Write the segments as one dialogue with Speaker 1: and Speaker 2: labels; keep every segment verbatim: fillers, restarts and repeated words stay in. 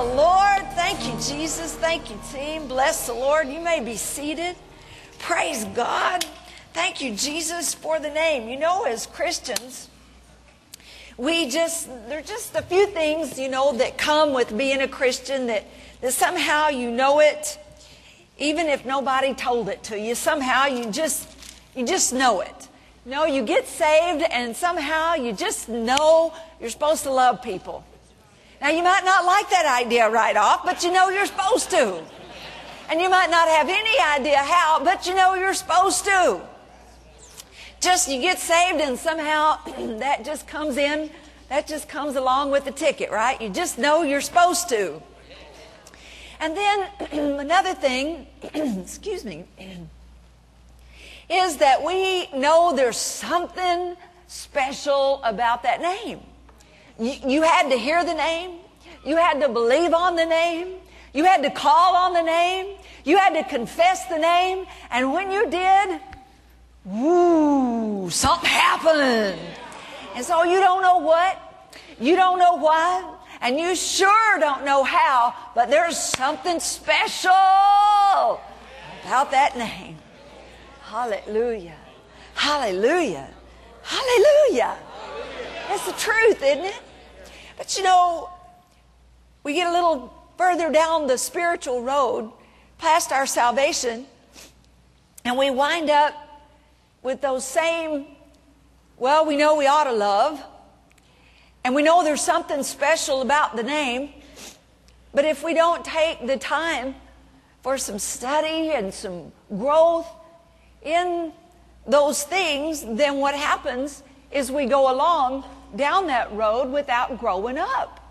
Speaker 1: the Lord. Thank you, Jesus. Thank you, team. Bless the Lord. You may be seated. Praise God. Thank you, Jesus, for the name. You know, as Christians, we just, there's just a few things, you know, that come with being a Christian that, that somehow you know it, even if nobody told it to you. Somehow you just, you just know it. You know, you get saved and somehow you just know you're supposed to love people. Now, you might not like that idea right off, but you know you're supposed to. And you might not have any idea how, but you know you're supposed to. Just, you get saved and somehow that just comes in, that just comes along with the ticket, right? You just know you're supposed to. And then another thing, excuse me, is that we know there's something special about that name. You, you had to hear the name. You had to believe on the name. You had to call on the name. You had to confess the name. And when you did, woo, something happened. And so you don't know what. You don't know why. And you sure don't know how. But there's something special about that name. Hallelujah. Hallelujah. Hallelujah. That's the truth, isn't it? But you know, we get a little further down the spiritual road, past our salvation, and we wind up with those same, well, we know we ought to love, and we know there's something special about the name, but if we don't take the time for some study and some growth in those things, then what happens is we go along down that road without growing up,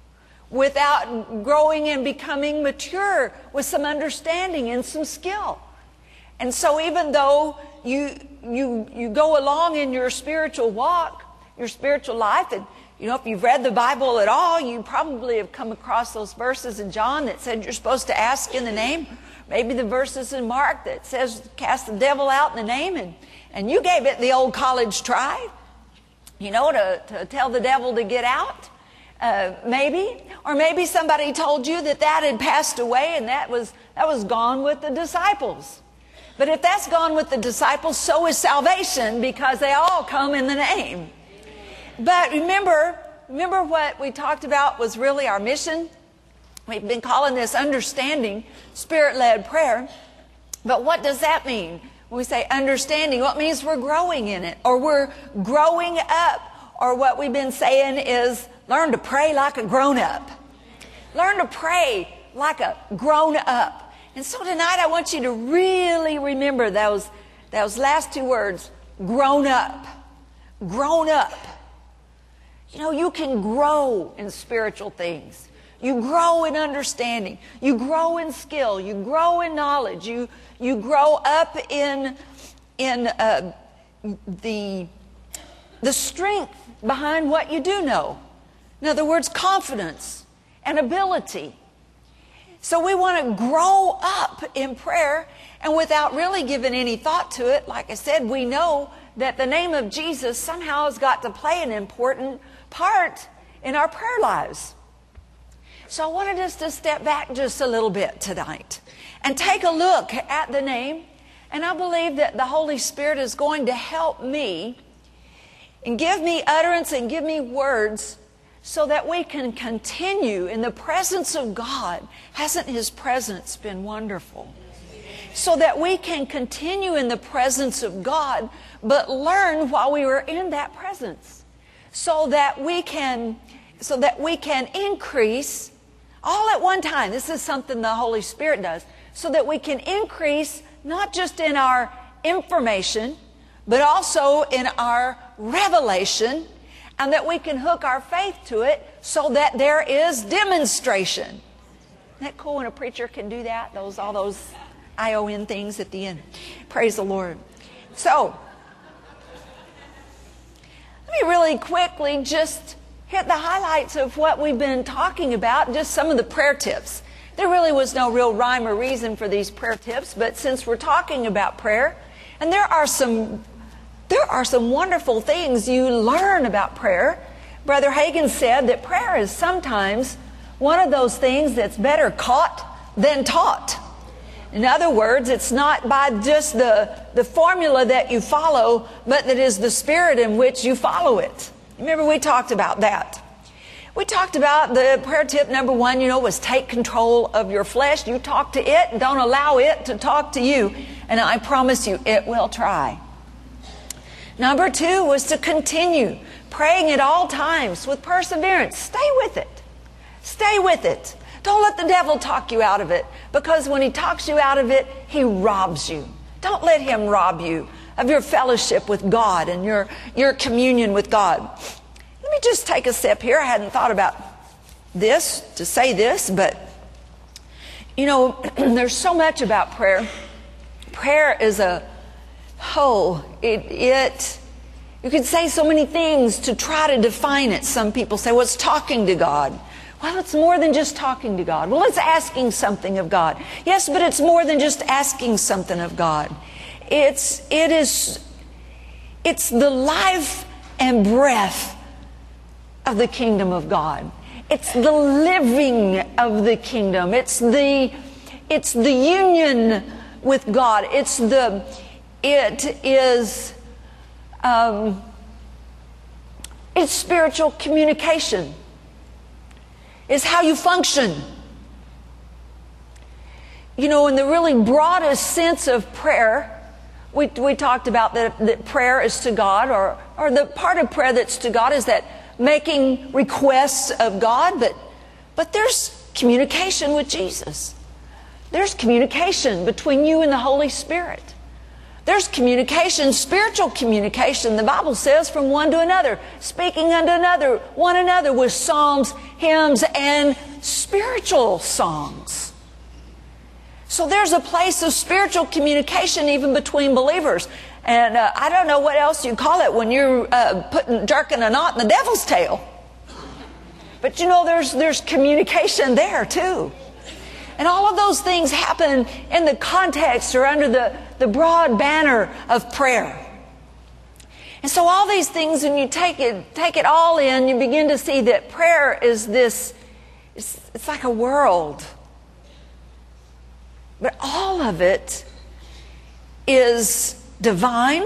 Speaker 1: without growing and becoming mature with some understanding and some skill. And so even though you you you go along in your spiritual walk, your spiritual life, and you know, if you've read the Bible at all, you probably have come across those verses in John that said you're supposed to ask in the name. Maybe the verses in Mark that says cast the devil out in the name, and, and you gave it the old college try, you know, to, to tell the devil to get out, uh, maybe. Or maybe somebody told you that that had passed away and that was, that was gone with the disciples. But if that's gone with the disciples, so is salvation, because they all come in the name. But remember, remember what we talked about was really our mission? We've been calling this understanding spirit-led prayer. But what does that mean? When we say understanding, what means we're growing in it, or we're growing up, or what we've been saying is learn to pray like a grown-up. Learn to pray like a grown-up. And so tonight I want you to really remember those, those last two words, grown up. Grown up. You know, you can grow in spiritual things. You grow in understanding. You grow in skill. You grow in knowledge. You you grow up in in uh, the the strength behind what you do know. In other words, confidence and ability. So we want to grow up in prayer, and without really giving any thought to it, like I said, we know that the name of Jesus somehow has got to play an important part in our prayer lives. So I wanted us to step back just a little bit tonight and take a look at the name. And I believe that the Holy Spirit is going to help me and give me utterance and give me words so that we can continue in the presence of God. Hasn't His presence been wonderful? So that we can continue in the presence of God, but learn while we were in that presence. So that we can, so that we can increase all at one time. This is something the Holy Spirit does. So that we can increase not just in our information, but also in our revelation, and that we can hook our faith to it so that there is demonstration. Isn't that cool when a preacher can do that? Those all those I O N things at the end. Praise the Lord. So, let me really quickly just hit the highlights of what we've been talking about, just some of the prayer tips. There really was no real rhyme or reason for these prayer tips, but since we're talking about prayer, and there are some there are some wonderful things you learn about prayer. Brother Hagin said that prayer is sometimes one of those things that's better caught than taught. In other words, it's not by just the, the formula that you follow, but that is the spirit in which you follow it. Remember, we talked about that. We talked about the prayer tip number one, you know, was take control of your flesh. You talk to it and don't allow it to talk to you. And I promise you, it will try. Number two was to continue praying at all times with perseverance. Stay with it. Stay with it. Don't let the devil talk you out of it, because when he talks you out of it, he robs you. Don't let him rob you of your fellowship with God and your, your communion with God. Let me just take a step here. I hadn't thought about this, to say this, but, you know, there's so much about prayer. Prayer is a whole, it, it, you could say so many things to try to define it. Some people say, well, it's talking to God. Well, it's more than just talking to God. Well, it's asking something of God. Yes, but it's more than just asking something of God. It's, it is, it's the life and breath of the kingdom of God. It's the living of the kingdom. It's the, it's the union with God. It's the, it is, um, it's spiritual communication. It's how you function. You know, in the really broadest sense of prayer, we, we talked about that, that prayer is to God, or, or the part of prayer that's to God is that making requests of God, but, but there's communication with Jesus. There's communication between you and the Holy Spirit. There's communication, spiritual communication, the Bible says, from one to another, speaking unto another, one another with psalms, hymns, and spiritual songs. So there's a place of spiritual communication even between believers. And uh, I don't know what else you call it when you're uh, putting, jerking a knot in the devil's tail. But you know, there's, there's communication there too. And all of those things happen in the context or under the, the broad banner of prayer. And so all these things, when you take it, take it all in, you begin to see that prayer is this, it's, it's like a world. But all of it is divine.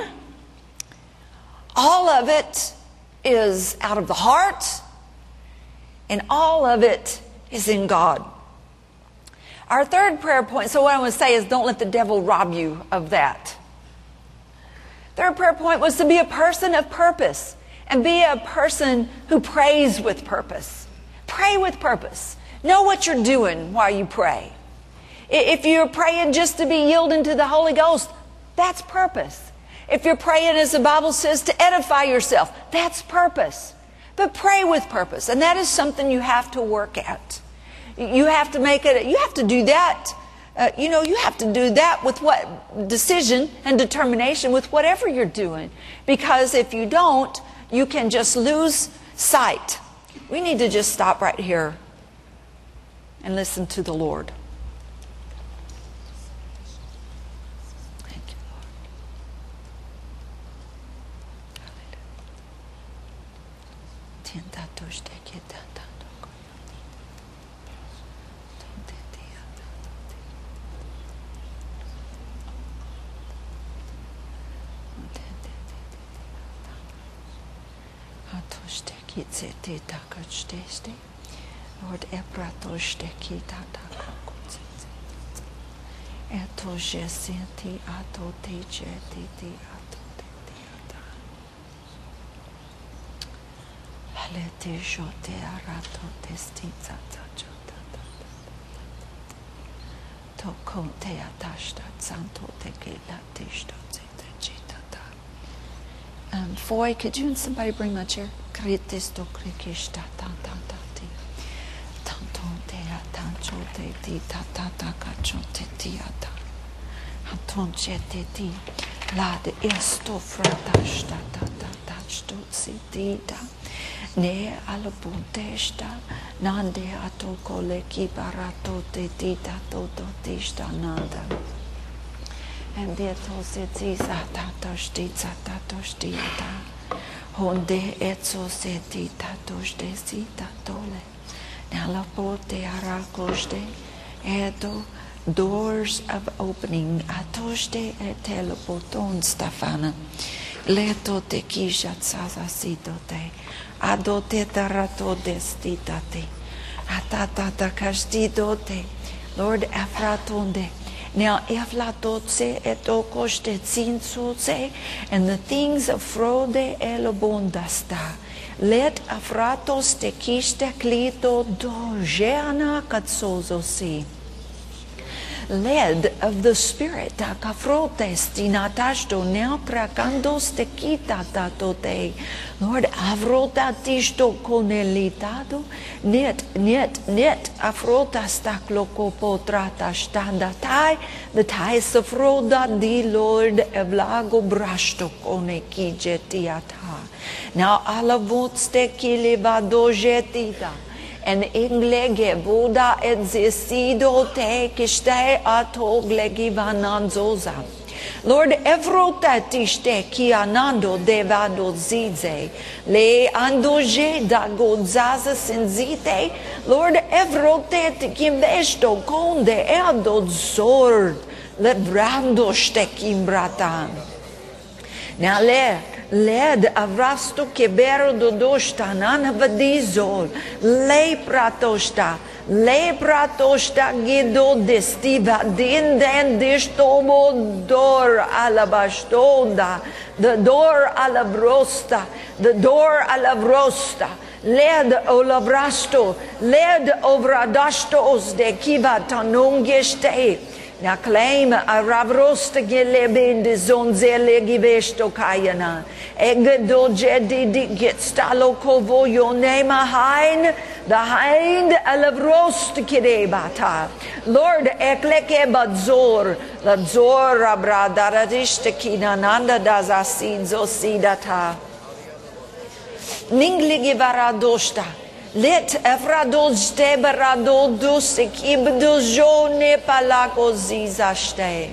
Speaker 1: All of it is out of the heart. And all of it is in God. Our third prayer point, so what I want to say is don't let the devil rob you of that. Third prayer point was to be a person of purpose and be a person who prays with purpose. Pray with purpose. Know what you're doing while you pray. If you're praying just to be yielding to the Holy Ghost, that's purpose. If you're praying, as the Bible says, to edify yourself, that's purpose. But pray with purpose, and that is something you have to work at. You have to make it, you have to do that, uh, you know, you have to do that with what decision and determination with whatever you're doing. Because if you don't, you can just lose sight. We need to just stop right here and listen to the Lord. Thank you, Lord. Lord, ebratoshte tata kokotse. Eto jesenti ato teje titi ato titi ata. Halete jote arato testita tajota. Toko te atashta santo te gela tishto te jitata. Um, Foy, could you and somebody bring my chair? Kritisto krikishta tanta. Te ti ta ta ta ka te ti ata. Anton che te ti la de esto frata sta ta ta ta sto si ti da ne al punte sta nande ato kole ki barato te ti ta to to ti sta nanda. And de to se ti sa ta to sti sa ta to sti ata. Honde etso se ti ta to sti si ta tole. Now Alapote arakoste. Eto doors of opening. Atoste etelepoton stafana. Leto te kisha tsasasito te. Adote tarato destitate. Atatata kastito te. Lord afratonde. Now, eflatotse etokoste tsinsutse, and the things of frode elobondasta. Let afratos te kiste klito do jeana katsozosi. Led of the Spirit, takafrotes tinatashto neoprakandos te kita tatote. Lord, avrota tisto conelitado, net, net, net, afrotas takloko potrata standatai, the tais afroda di Lord evlago brasto kone kijetiata. Now, alavots te kilivado jetita. En inglege Buddha existido te kiste atoglegi vananzoza. Lord, evrotatiste ki anando devado zize. Le andoje da gozaza senzite. Lord, evrotet kimvesto konde eado zor. Le brando stekimbratan. Now, le led avrasto kebero dodosta nanavadizol le pratosta le pratosta gido destiva dinden distomo dor alabastonda the door alabrosta the door alabrosta led olavrasto led ovradastos de kiva tanongeste. Now claim a ravrosta gelebe de zonzele givesto kayana. Egdo jedi get stalo kovo yo nema hein the hind alavrost kirebata. Lord ekleke badzor la zor abradaradish kina nanda dazasin zosidata. Ningligi varadosta. Let evrados teberado dus ekibdos jone palako zizaste.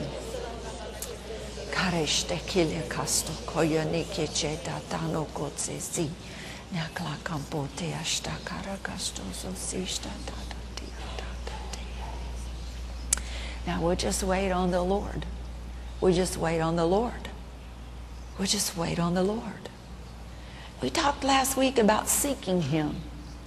Speaker 1: Kareste kile kasto koyoni kecheta tano kotsesi. Nakla kampote ashta karakasto zosista tata tata. Now we'll just wait on the Lord. We just wait on the Lord. We just wait on the Lord. We talked last week about seeking Him.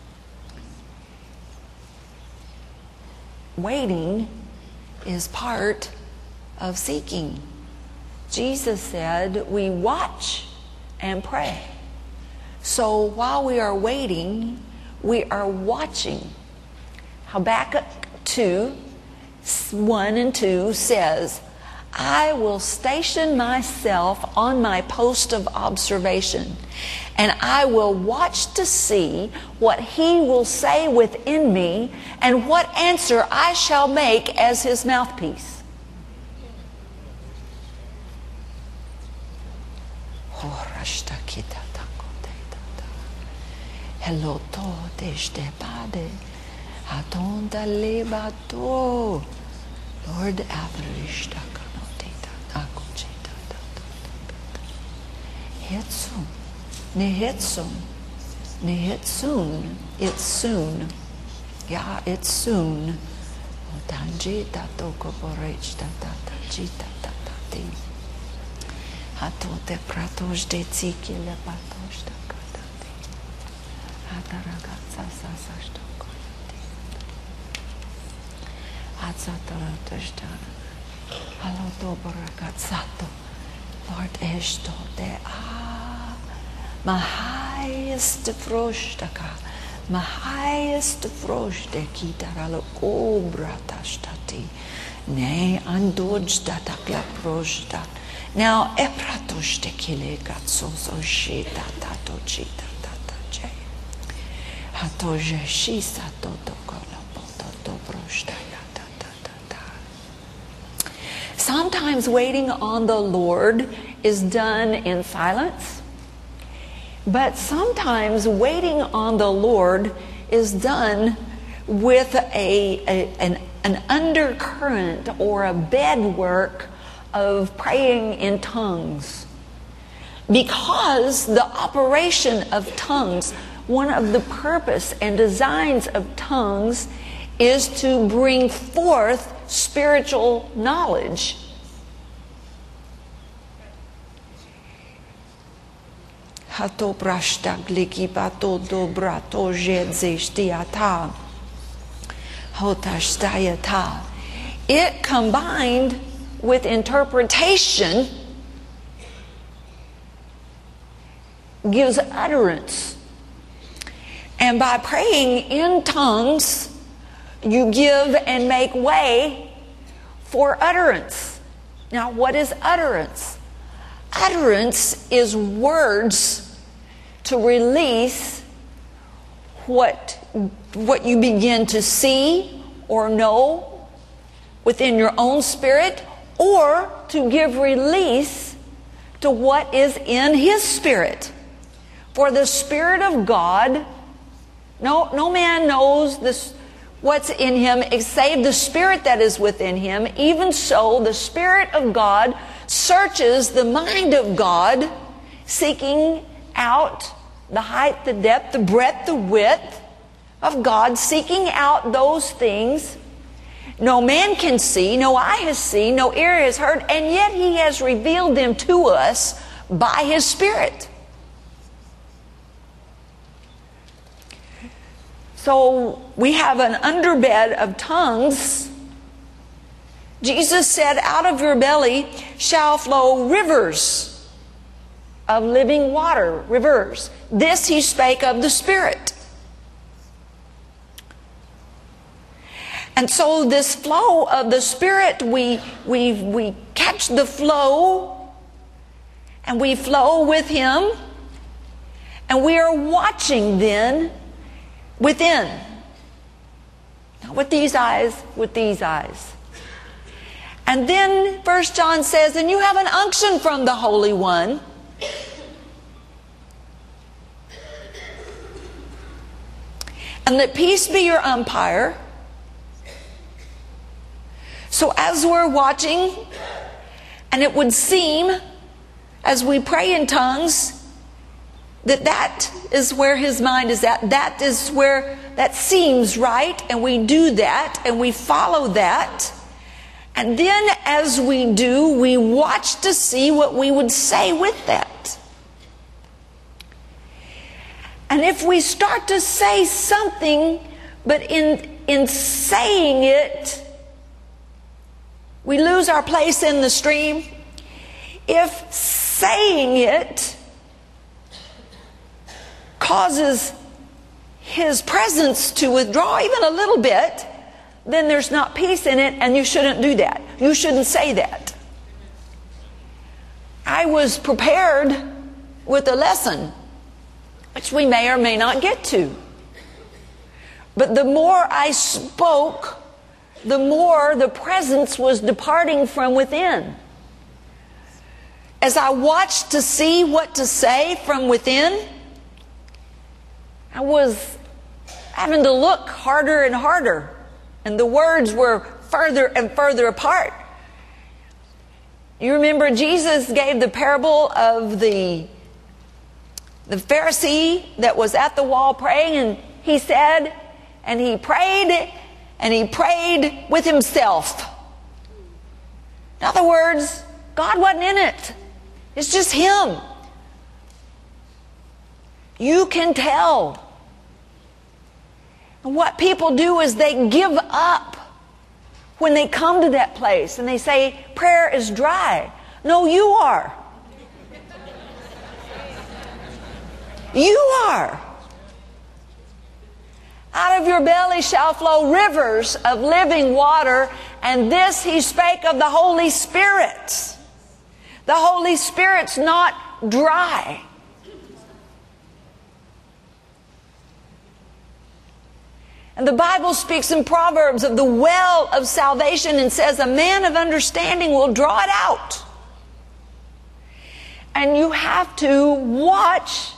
Speaker 1: Waiting is part of seeking. Jesus said we watch and pray. So while we are waiting, we are watching. Habakkuk two, one and two says, I will station myself on my post of observation, and I will watch to see what He will say within me and what answer I shall make as His mouthpiece. Hello to deshte pade atonda lebato Lord avrishta kanotita akochita hetsun ne hetsun ne hetsun it's soon yeah it's soon otanjita toko porechta tata chita tata ti atote pratos de tsikile patos ta katati ataragatsa sasasto koyati atsatara toshta aloto boragatsato Lord esto de ah my highest froshtaka my highest froshte kitaralo obra tashtati ne andoj datakla proshta. Now, epratoshte kile gatsozo shita tato chita tata che. Hatoje shisa toto kola poto dobroshta ta ta ta ta. Sometimes waiting on the Lord is done in silence, but sometimes waiting on the Lord is done with a, a an, an undercurrent or a bedwork of praying in tongues. Because the operation of tongues one of the purpose and designs of tongues is to bring forth spiritual knowledge. It combined with interpretation gives utterance. And by praying in tongues, you give and make way for utterance. Now, what is utterance? Utterance is words to release what, what you begin to see or know within your own spirit, or to give release to what is in His Spirit. For the Spirit of God, no, no man knows this, what's in him save the Spirit that is within him. Even so, the Spirit of God searches the mind of God, seeking out the height, the depth, the breadth, the width of God, seeking out those things no man can see, no eye has seen, no ear has heard, and yet He has revealed them to us by His Spirit. So we have an underbed of tongues. Jesus said, out of your belly shall flow rivers of living water, rivers. This He spake of the Spirit. And so this flow of the Spirit, we, we, we catch the flow and we flow with Him, and we are watching then within. Not with these eyes, with these eyes. And then First John says, and you have an unction from the Holy One. And let peace be your umpire. So as we're watching, and it would seem, as we pray in tongues, that that is where His mind is at. That is where, that seems right, and we do that, and we follow that. And then as we do, we watch to see what we would say with that. And if we start to say something, but in, in saying it, we lose our place in the stream. If saying it causes His presence to withdraw even a little bit, then there's not peace in it, and you shouldn't do that. You shouldn't say that. I was prepared with a lesson, which we may or may not get to. But the more I spoke, the more the presence was departing from within. As I watched to see what to say from within, I was having to look harder and harder, and the words were further and further apart. You remember Jesus gave the parable of the, the Pharisee that was at the wall praying, and he said, and he prayed, and he prayed with himself. In other words, God wasn't in it. It's just Him. You can tell. And what people do is they give up when they come to that place and they say, prayer is dry. No, you are. You are. Out of your belly shall flow rivers of living water, and this He spake of the Holy Spirit. The Holy Spirit's not dry. And the Bible speaks in Proverbs of the well of salvation and says a man of understanding will draw it out. And you have to watch.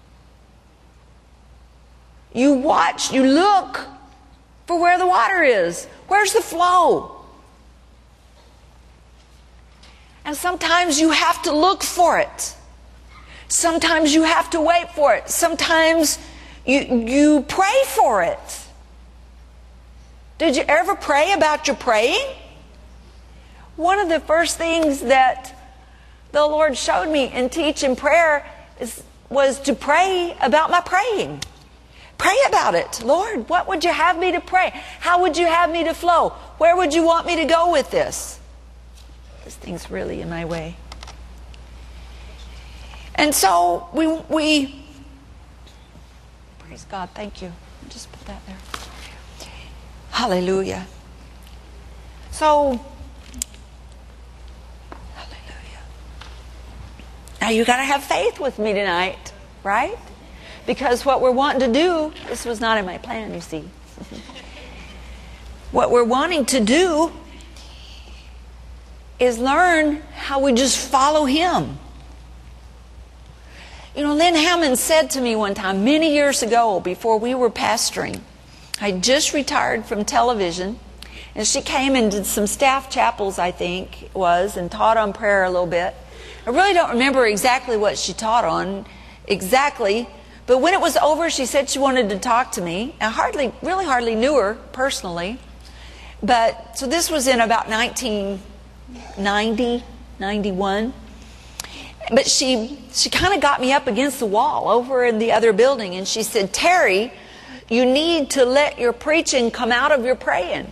Speaker 1: You watch, you look for where the water is. Where's the flow? And sometimes you have to look for it. Sometimes you have to wait for it. Sometimes You, you pray for it. Did you ever pray about your praying? One of the first things that the Lord showed me in teaching prayer is, was to pray about my praying. Pray about it. Lord, what would you have me to pray? How would you have me to flow? Where would you want me to go with this? This thing's really in my way. And so we, we praise God, thank you. Just put that there. Hallelujah. So, hallelujah. Now you got to have faith with me tonight, right? Because what we're wanting to do, this was not in my plan, you see. What we're wanting to do is learn how we just follow Him. You know, Lynn Hammond said to me one time, many years ago, before we were pastoring, I just retired from television, and she came and did some staff chapels, I think it was, and taught on prayer a little bit. I really don't remember exactly what she taught on, exactly, but when it was over, she said she wanted to talk to me. I hardly, really hardly knew her personally, but, so this was in about nineteen ninety, ninety-one. But she she kind of got me up against the wall over in the other building, and she said, Terry, you need to let your preaching come out of your praying.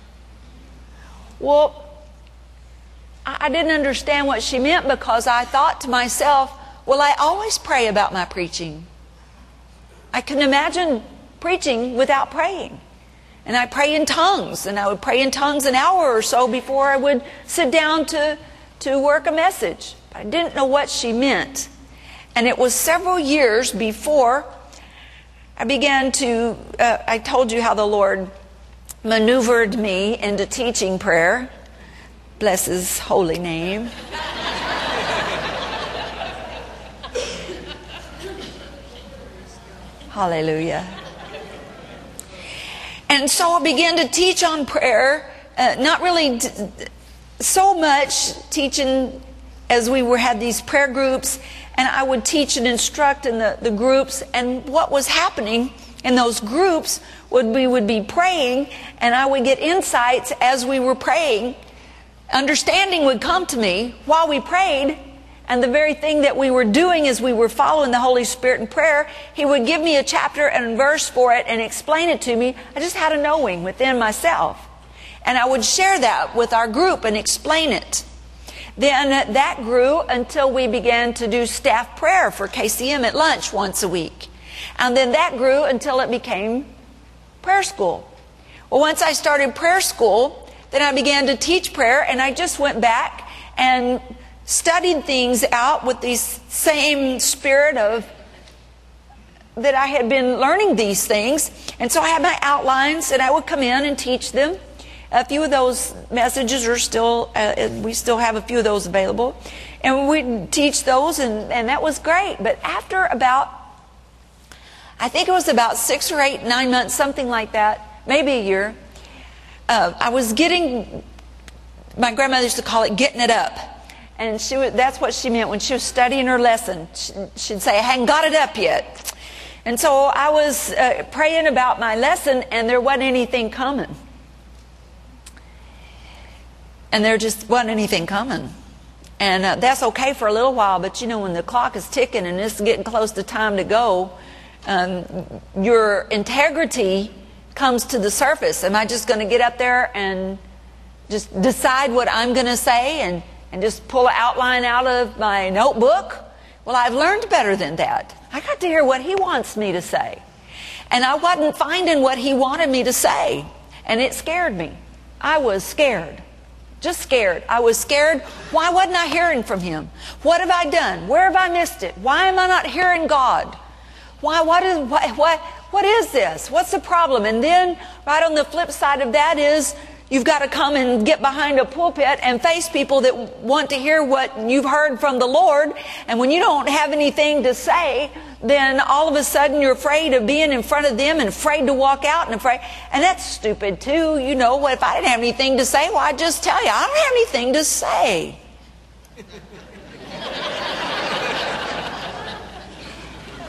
Speaker 1: Well, I, I didn't understand what she meant, because I thought to myself, well, I always pray about my preaching. I can imagine preaching without praying. And I pray in tongues, and I would pray in tongues an hour or so before I would sit down to, to work a message. I didn't know what she meant. And it was several years before I began to, uh, I told you how the Lord maneuvered me into teaching prayer. Bless His holy name. Hallelujah. And so I began to teach on prayer, uh, not really d- so much teaching as we were had these prayer groups, and I would teach and instruct in the, the groups. And what was happening in those groups would we would be praying, and I would get insights as we were praying. Understanding would come to me while we prayed, and the very thing that we were doing as we were following the Holy Spirit in prayer, He would give me a chapter and verse for it and explain it to me. I just had a knowing within myself, and I would share that with our group and explain it. Then that grew until we began to do staff prayer for K C M at lunch once a week. And then that grew until it became prayer school. Well, once I started prayer school, then I began to teach prayer, and I just went back and studied things out with the same spirit of that I had been learning these things. And so I had my outlines, and I would come in and teach them. A few of those messages are still, uh, we still have a few of those available. And we'd teach those, and, and that was great. But after about, I think it was about six or eight, nine months, something like that, maybe a year, uh, I was getting, my grandmother used to call it getting it up. And she would, that's what she meant when she was studying her lesson. She'd say, I hadn't got it up yet. And so I was uh, praying about my lesson, and there wasn't anything coming. And there just wasn't anything coming. And uh, that's okay for a little while, but you know, when the clock is ticking and it's getting close to time to go, um, your integrity comes to the surface. Am I just going to get up there and just decide what I'm going to say and, and just pull an outline out of my notebook? Well, I've learned better than that. I got to hear what He wants me to say. And I wasn't finding what He wanted me to say. And it scared me. I was scared. Just scared. I was scared. Why wasn't I hearing from Him? What have I done? Where have I missed it? Why am I not hearing God? Why? What is? What? What, what is this? What's the problem? And then, right on the flip side of that is, you've got to come and get behind a pulpit and face people that want to hear what you've heard from the Lord. And when you don't have anything to say, then all of a sudden you're afraid of being in front of them and afraid to walk out and afraid. And that's stupid too. You know, what if I didn't have anything to say? Well, I'd just tell you, I don't have anything to say.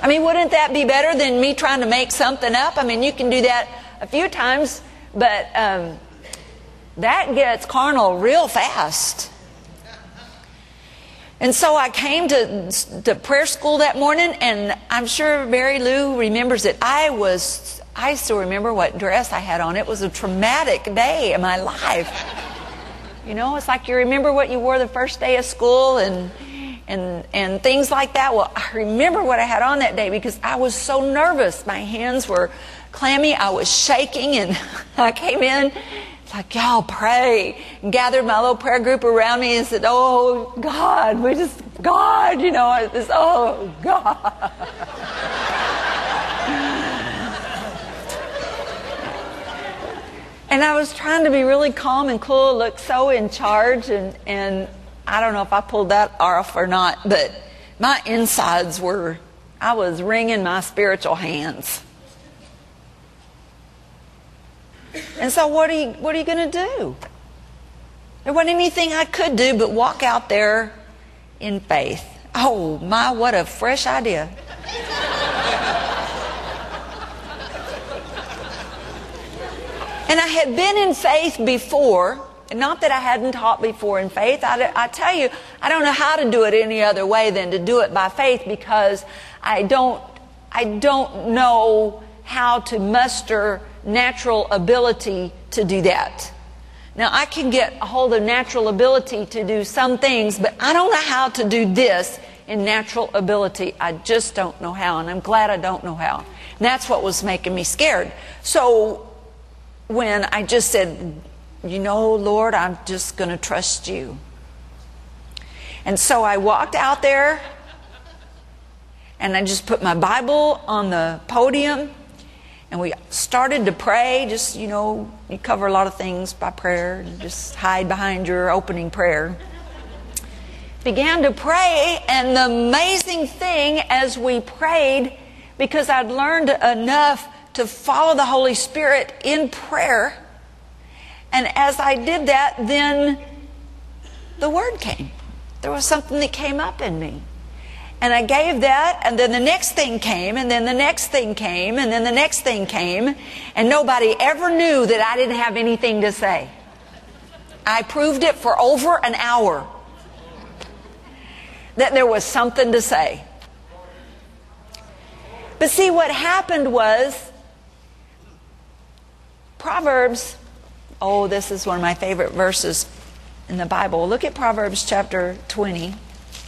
Speaker 1: I mean, wouldn't that be better than me trying to make something up? I mean, you can do that a few times, but um, that gets carnal real fast. And so I came to, to prayer school that morning, and I'm sure Mary Lou remembers it. I was, I still remember what dress I had on. It was a traumatic day in my life. You know, it's like you remember what you wore the first day of school and and and things like that. Well, I remember what I had on that day because I was so nervous. My hands were clammy. I was shaking, and I came in. Like, y'all pray, and gathered my little prayer group around me and said, oh, God, we just, God, you know, this, oh, God. And I was trying to be really calm and cool, look so in charge, and, and I don't know if I pulled that off or not, but my insides were, I was wringing my spiritual hands. And so what are you, what are you going to do? There wasn't anything I could do but walk out there in faith. Oh, my, what a fresh idea. And I had been in faith before. Not that I hadn't taught before in faith. I, I tell you, I don't know how to do it any other way than to do it by faith, because I don't, I don't know how to muster natural ability to do that. Now, I can get a hold of natural ability to do some things, but I don't know how to do this in natural ability. I just don't know how, and I'm glad I don't know how. And that's what was making me scared. So when I just said, you know, Lord, I'm just going to trust you. And so I walked out there, and I just put my Bible on the podium, and we started to pray. Just, you know, you cover a lot of things by prayer. And just hide behind your opening prayer. Began to pray, and the amazing thing as we prayed, because I'd learned enough to follow the Holy Spirit in prayer, and as I did that, then the Word came. There was something that came up in me. And I gave that, and then the next thing came, and then the next thing came, and then the next thing came, and nobody ever knew that I didn't have anything to say. I proved it for over an hour, that there was something to say. But see, what happened was, Proverbs, oh, this is one of my favorite verses in the Bible. Look at Proverbs chapter twenty.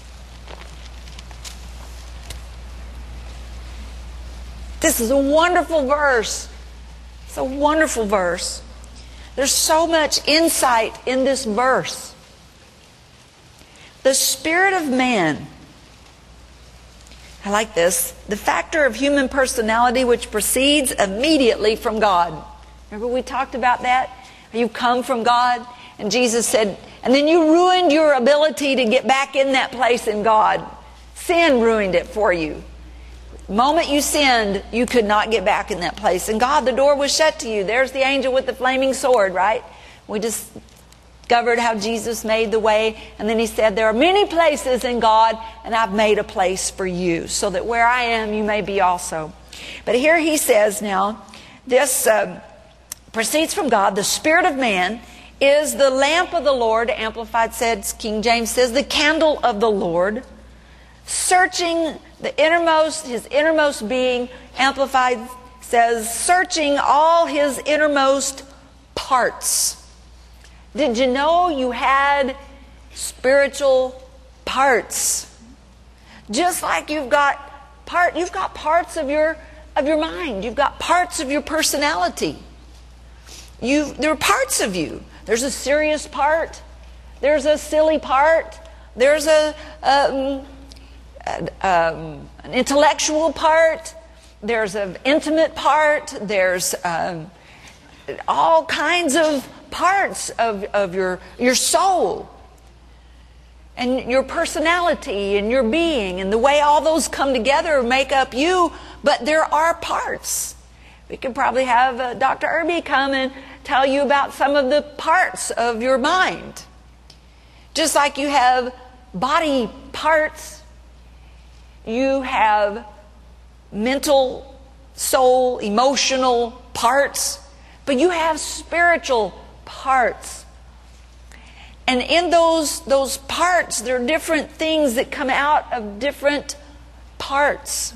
Speaker 1: This is a wonderful verse. It's a wonderful verse. There's so much insight in this verse. The spirit of man, I like this, the factor of human personality which proceeds immediately from God. Remember we talked about that? You come from God, and Jesus said, and then you ruined your ability to get back in that place in God. Sin ruined it for you. The moment you sinned, you could not get back in that place. And God, the door was shut to you. There's the angel with the flaming sword, right? We just discovered how Jesus made the way. And then he said, there are many places in God, and I've made a place for you, so that where I am, you may be also. But here he says now, this uh, proceeds from God. The spirit of man is the lamp of the Lord. Amplified says, King James says, the candle of the Lord, searching the innermost, his innermost being. Amplified says, searching all his innermost parts. Did you know you had spiritual parts? Just like you've got part, you've got parts of your of your mind. You've got parts of your personality. You there are parts of you. There's a serious part. There's a silly part. There's a um, Um, an intellectual part, there's an intimate part, there's um, all kinds of parts of, of your, your soul and your personality and your being, and the way all those come together make up you. But there are parts. We could probably have uh, Doctor Irby come and tell you about some of the parts of your mind. Just like you have body parts, you have mental, soul, emotional parts, but you have spiritual parts. And in those, those parts, there are different things that come out of different parts.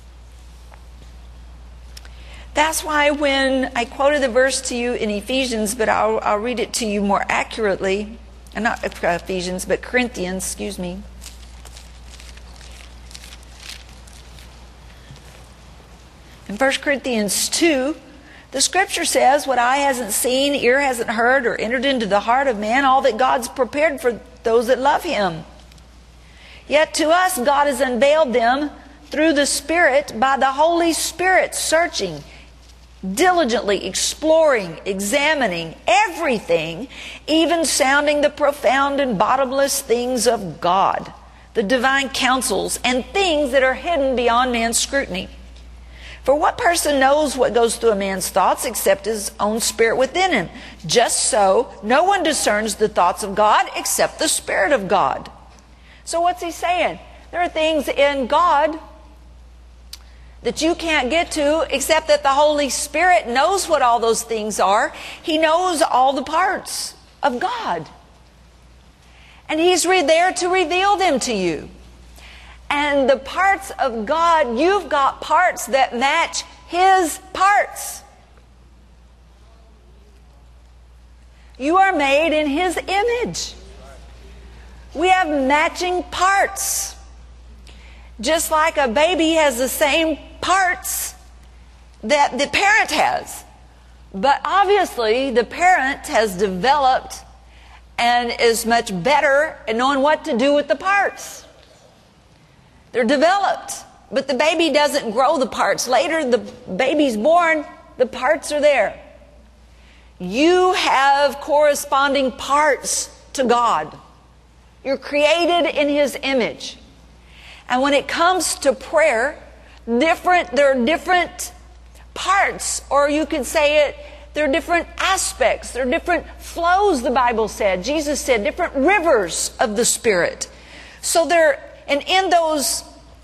Speaker 1: That's why when I quoted the verse to you in Ephesians, but I'll, I'll read it to you more accurately, and not Ephesians, but Corinthians, excuse me. In First Corinthians two, the scripture says, what eye hasn't seen, ear hasn't heard, or entered into the heart of man, all that God's prepared for those that love Him. Yet to us God has unveiled them through the Spirit, by the Holy Spirit, searching, diligently exploring, examining everything, even sounding the profound and bottomless things of God, the divine counsels, and things that are hidden beyond man's scrutiny. For what person knows what goes through a man's thoughts except his own spirit within him? Just so, no one discerns the thoughts of God except the Spirit of God. So what's he saying? There are things in God that you can't get to except that the Holy Spirit knows what all those things are. He knows all the parts of God. And He's re- there to reveal them to you. And the parts of God, you've got parts that match His parts. You are made in His image. We have matching parts. Just like a baby has the same parts that the parent has. But obviously the parent has developed and is much better at knowing what to do with the parts. They're developed, but the baby doesn't grow the parts. Later, the baby's born, the parts are there. You have corresponding parts to God. You're created in His image. And when it comes to prayer, different there are different parts, or you could say it, there are different aspects, there are different flows, the Bible said. Jesus said, different rivers of the Spirit. So there, and in those,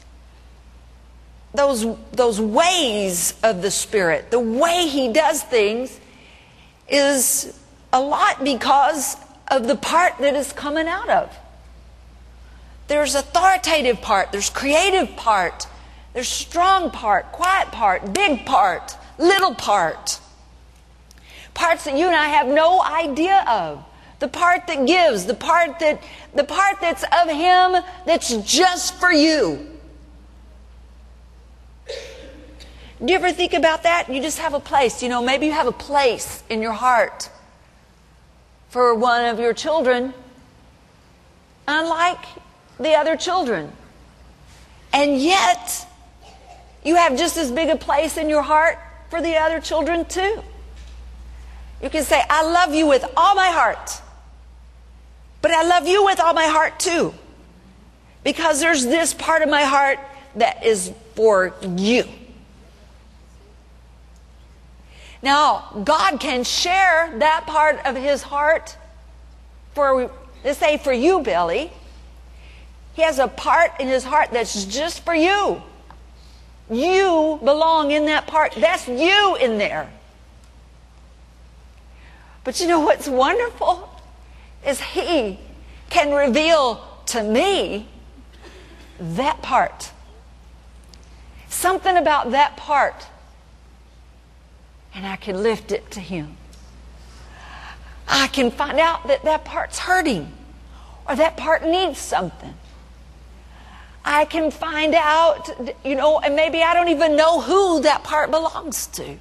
Speaker 1: those, those ways of the Spirit, the way He does things is a lot because of the part that is coming out of. There's authoritative part, there's creative part, there's strong part, quiet part, big part, little part. Parts that you and I have no idea of. The part that gives, the part that the part that's of Him that's just for you. Do you ever think about that? You just have a place. You know, maybe you have a place in your heart for one of your children, unlike the other children. And yet, you have just as big a place in your heart for the other children too. You can say, I love you with all my heart. But I love you with all my heart too. Because there's this part of my heart that is for you. Now, God can share that part of His heart for, let's say for you, Billy. He has a part in His heart that's just for you. You belong in that part. That's you in there. But you know what's wonderful? Is He can reveal to me that part. Something about that part. And I can lift it to Him. I can find out that that part's hurting. Or that part needs something. I can find out, you know, and maybe I don't even know who that part belongs to.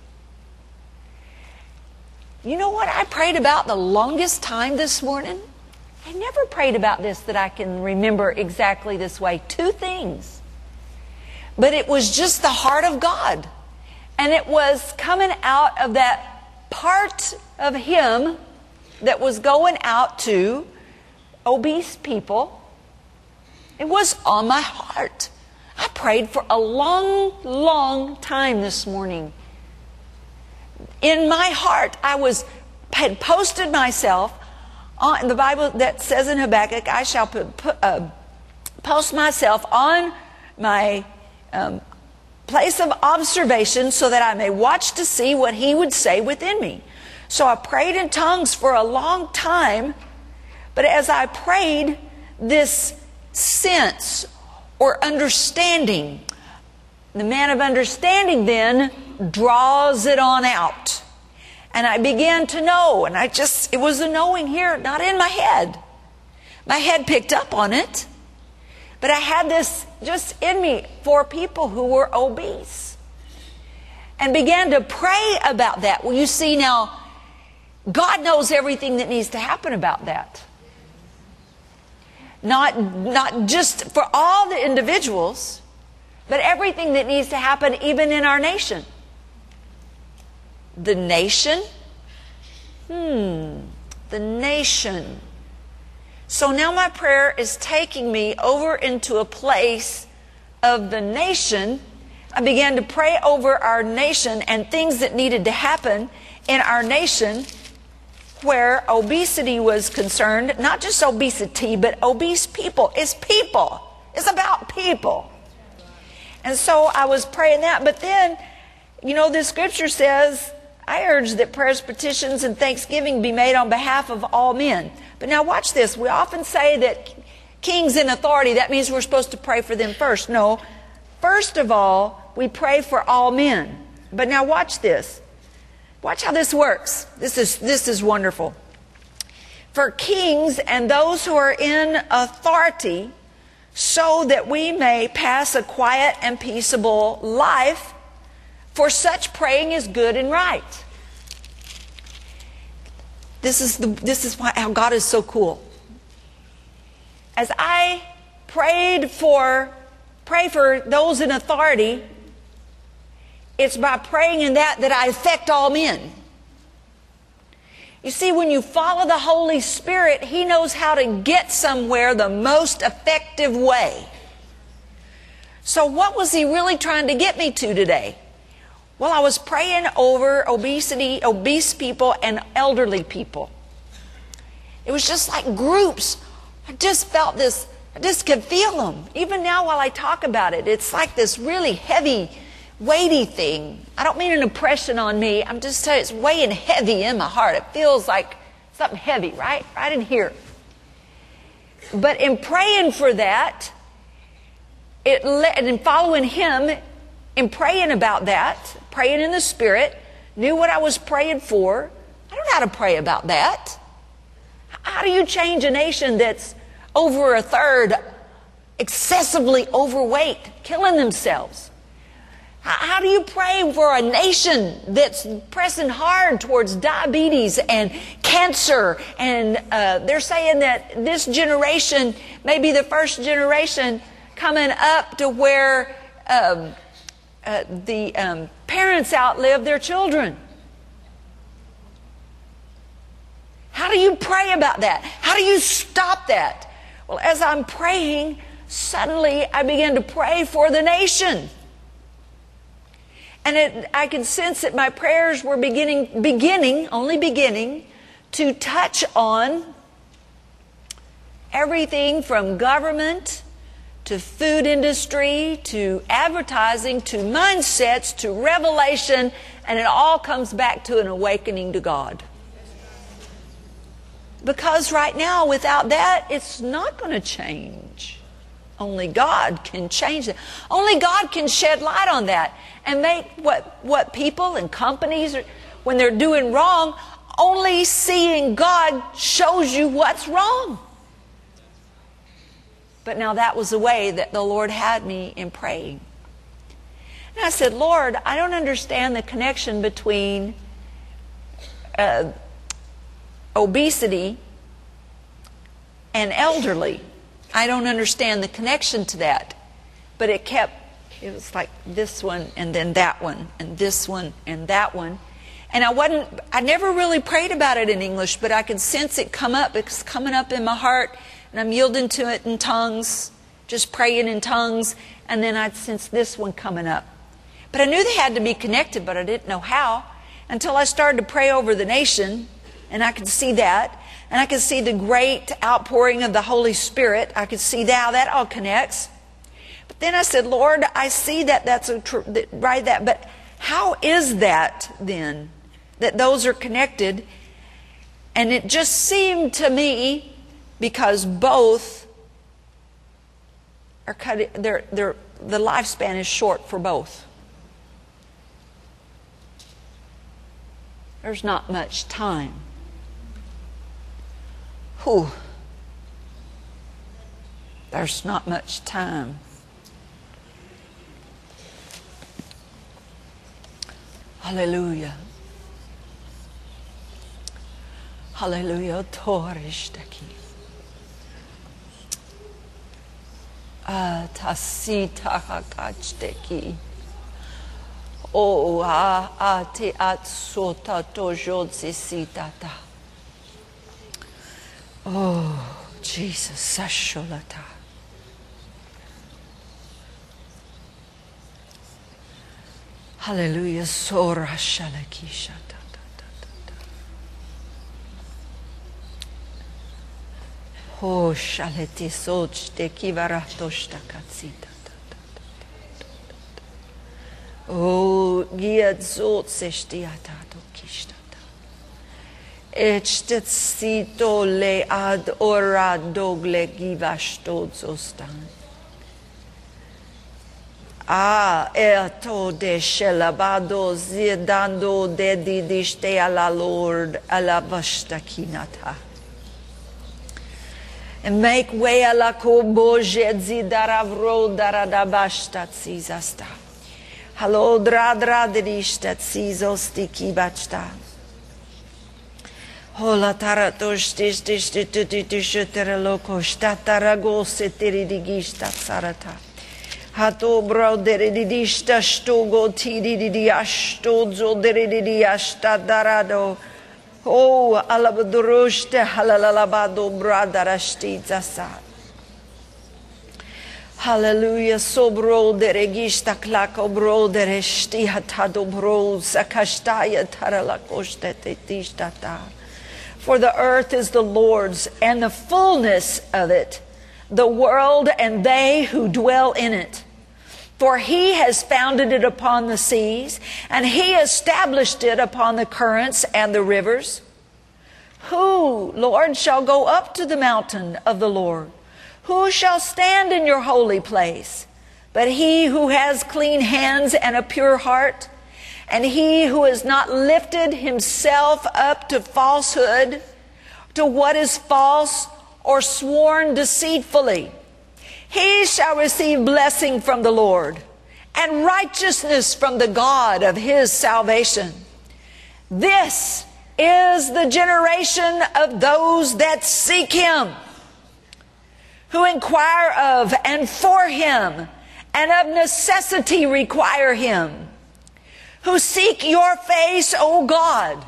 Speaker 1: You know what I prayed about the longest time this morning? I never prayed about this that I can remember exactly this way. Two things. But it was just the heart of God. And it was coming out of that part of Him that was going out to obese people. It was on my heart. I prayed for a long, long time this morning. In my heart, I was had posted myself on the Bible that says in Habakkuk, I shall put, put, uh, post myself on my um, place of observation so that I may watch to see what he would say within me. So I prayed in tongues for a long time, but as I prayed, this sense or understanding, the man of understanding then draws it on out. And I began to know, and I just, it was a knowing here, not in my head. My head picked up on it. But I had this just in me for people who were obese. And began to pray about that. Well, you see now, God knows everything that needs to happen about that. Not, not just for all the individuals, but everything that needs to happen even in our nation. The nation? Hmm, the nation. So now my prayer is taking me over into a place of the nation. I began to pray over our nation and things that needed to happen in our nation where obesity was concerned. Not just obesity, but obese people. It's people. It's about people. And so I was praying that. But then, you know, the scripture says, I urge that prayers, petitions, and thanksgiving be made on behalf of all men. But now watch this. We often say that kings in authority, that means we're supposed to pray for them first. No. First of all, we pray for all men. But now watch this. Watch how this works. This is, this is wonderful. For kings and those who are in authority, so that we may pass a quiet and peaceable life, for such praying is good and right. This is the, this is why, how God is so cool. As I prayed for, pray for those in authority, it's by praying in that that I affect all men. You see, when you follow the Holy Spirit, He knows how to get somewhere the most effective way. So what was He really trying to get me to today? Well, I was praying over obesity, obese people and elderly people. It was just like groups. I just felt this, I just could feel them. Even now while I talk about it, it's like this really heavy, weighty thing. I don't mean an oppression on me. I'm just telling you, it's weighing heavy in my heart. It feels like something heavy, right? Right in here. But in praying for that, it let, and in following Him, in praying about that, praying in the Spirit, knew what I was praying for. I don't know how to pray about that. How do you change a nation that's over a third excessively overweight, killing themselves? How do you pray for a nation that's pressing hard towards diabetes and cancer? And uh, they're saying that this generation may be the first generation coming up to where um, uh, the um, parents outlive their children. How do you pray about that? How do you stop that? Well, as I'm praying, suddenly I began to pray for the nation. And it, I could sense that my prayers were beginning, beginning, only beginning, to touch on everything from government to food industry to advertising to mindsets to revelation, and it all comes back to an awakening to God. Because right now, without that, it's not going to change. Only God can change it. Only God can shed light on that and make what, what people and companies, are, when they're doing wrong, only seeing God shows you what's wrong. But now that was the way that the Lord had me in praying. And I said, Lord, I don't understand the connection between uh, obesity and elderly. I don't understand the connection to that. But it kept, it was like this one and then that one and this one and that one. And I wasn't, I never really prayed about it in English, but I could sense it come up. It's coming up in my heart, and I'm yielding to it in tongues, just praying in tongues, and then I'd sense this one coming up. But I knew they had to be connected, but I didn't know how until I started to pray over the nation, and I could see that. And I could see the great outpouring of the Holy Spirit. I could see how that all connects. But then I said, Lord, I see that that's a tr- that, right that, but how is that then, that those are connected? And it just seemed to me, because both are cut, they're, they're, the lifespan is short for both. There's not much time. Whew. There's not much time. Hallelujah. Hallelujah. Torishtaki. Ah, tasita hakachteki. Oh, ah, ah, te atsota tojodzisitata. Oh, Jesus, sasholata. Hallelujah. Sora shalakisha. Oh, shaleti soch te kivaratos takatsita. Oh, giat zot sestiatato kishtata. Echtsito le ad ora dogle givashto zostan. Ah, eto de shelabado zidando de didiste alla Lord alla vashtakinata. And make way alla koboje zidaravro daradabashta zizasta. Hallo dradra drishta zizosti kibachta. Hola taratosh tish tish tish tish tish tereloko shtatarago setiridigishta sarata. Hato bro deridishta stogo tididiashtozo deridiashta darado. Oh, alabadoroshte halalabado bradarashti zasad. Hallelujah. Sobro deregishta klako bro dereshti hatado bro sakashtaya taralakoshte tetishtata. For the earth is the Lord's and the fullness of it, the world and they who dwell in it. For he has founded it upon the seas, and he established it upon the currents and the rivers. Who, Lord, shall go up to the mountain of the Lord? Who shall stand in your holy place? But he who has clean hands and a pure heart, and he who has not lifted himself up to falsehood, to what is false, or sworn deceitfully. He shall receive blessing from the Lord, and righteousness from the God of his salvation. This is the generation of those that seek him, who inquire of and for him, and of necessity require him, who seek your face, O God.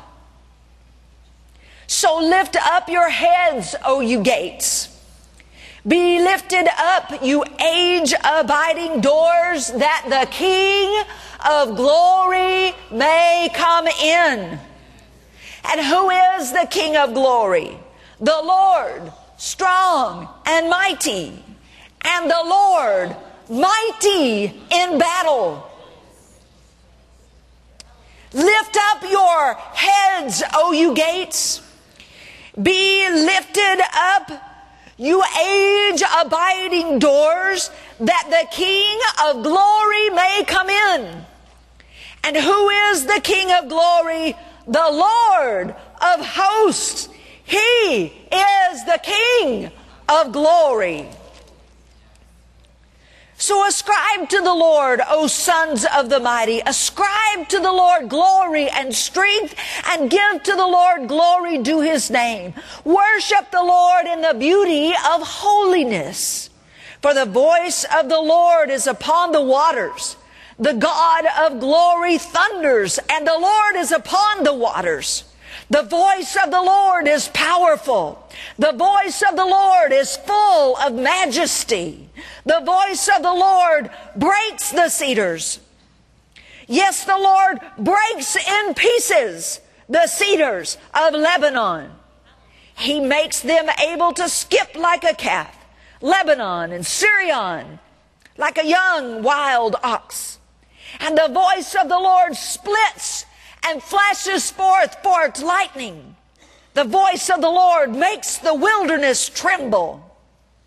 Speaker 1: So lift up your heads, O you gates. Be lifted up, you age-abiding doors, that the King of glory may come in. And who is the King of glory? The Lord, strong and mighty, and the Lord, mighty in battle. Lift up your heads, O you gates. Be lifted up, you age-abiding doors, that the King of glory may come in. And who is the King of glory? The Lord of hosts. He is the King of glory. So ascribe to the Lord, O sons of the mighty. Ascribe to the Lord glory and strength, and give to the Lord glory due his name. Worship the Lord in the beauty of holiness. For the voice of the Lord is upon the waters. The God of glory thunders, and the Lord is upon the waters. The voice of the Lord is powerful. The voice of the Lord is full of majesty. The voice of the Lord breaks the cedars. Yes, the Lord breaks in pieces the cedars of Lebanon. He makes them able to skip like a calf. Lebanon and Syrian, like a young wild ox. And the voice of the Lord splits and flashes forth forth lightning. The voice of the Lord makes the wilderness tremble.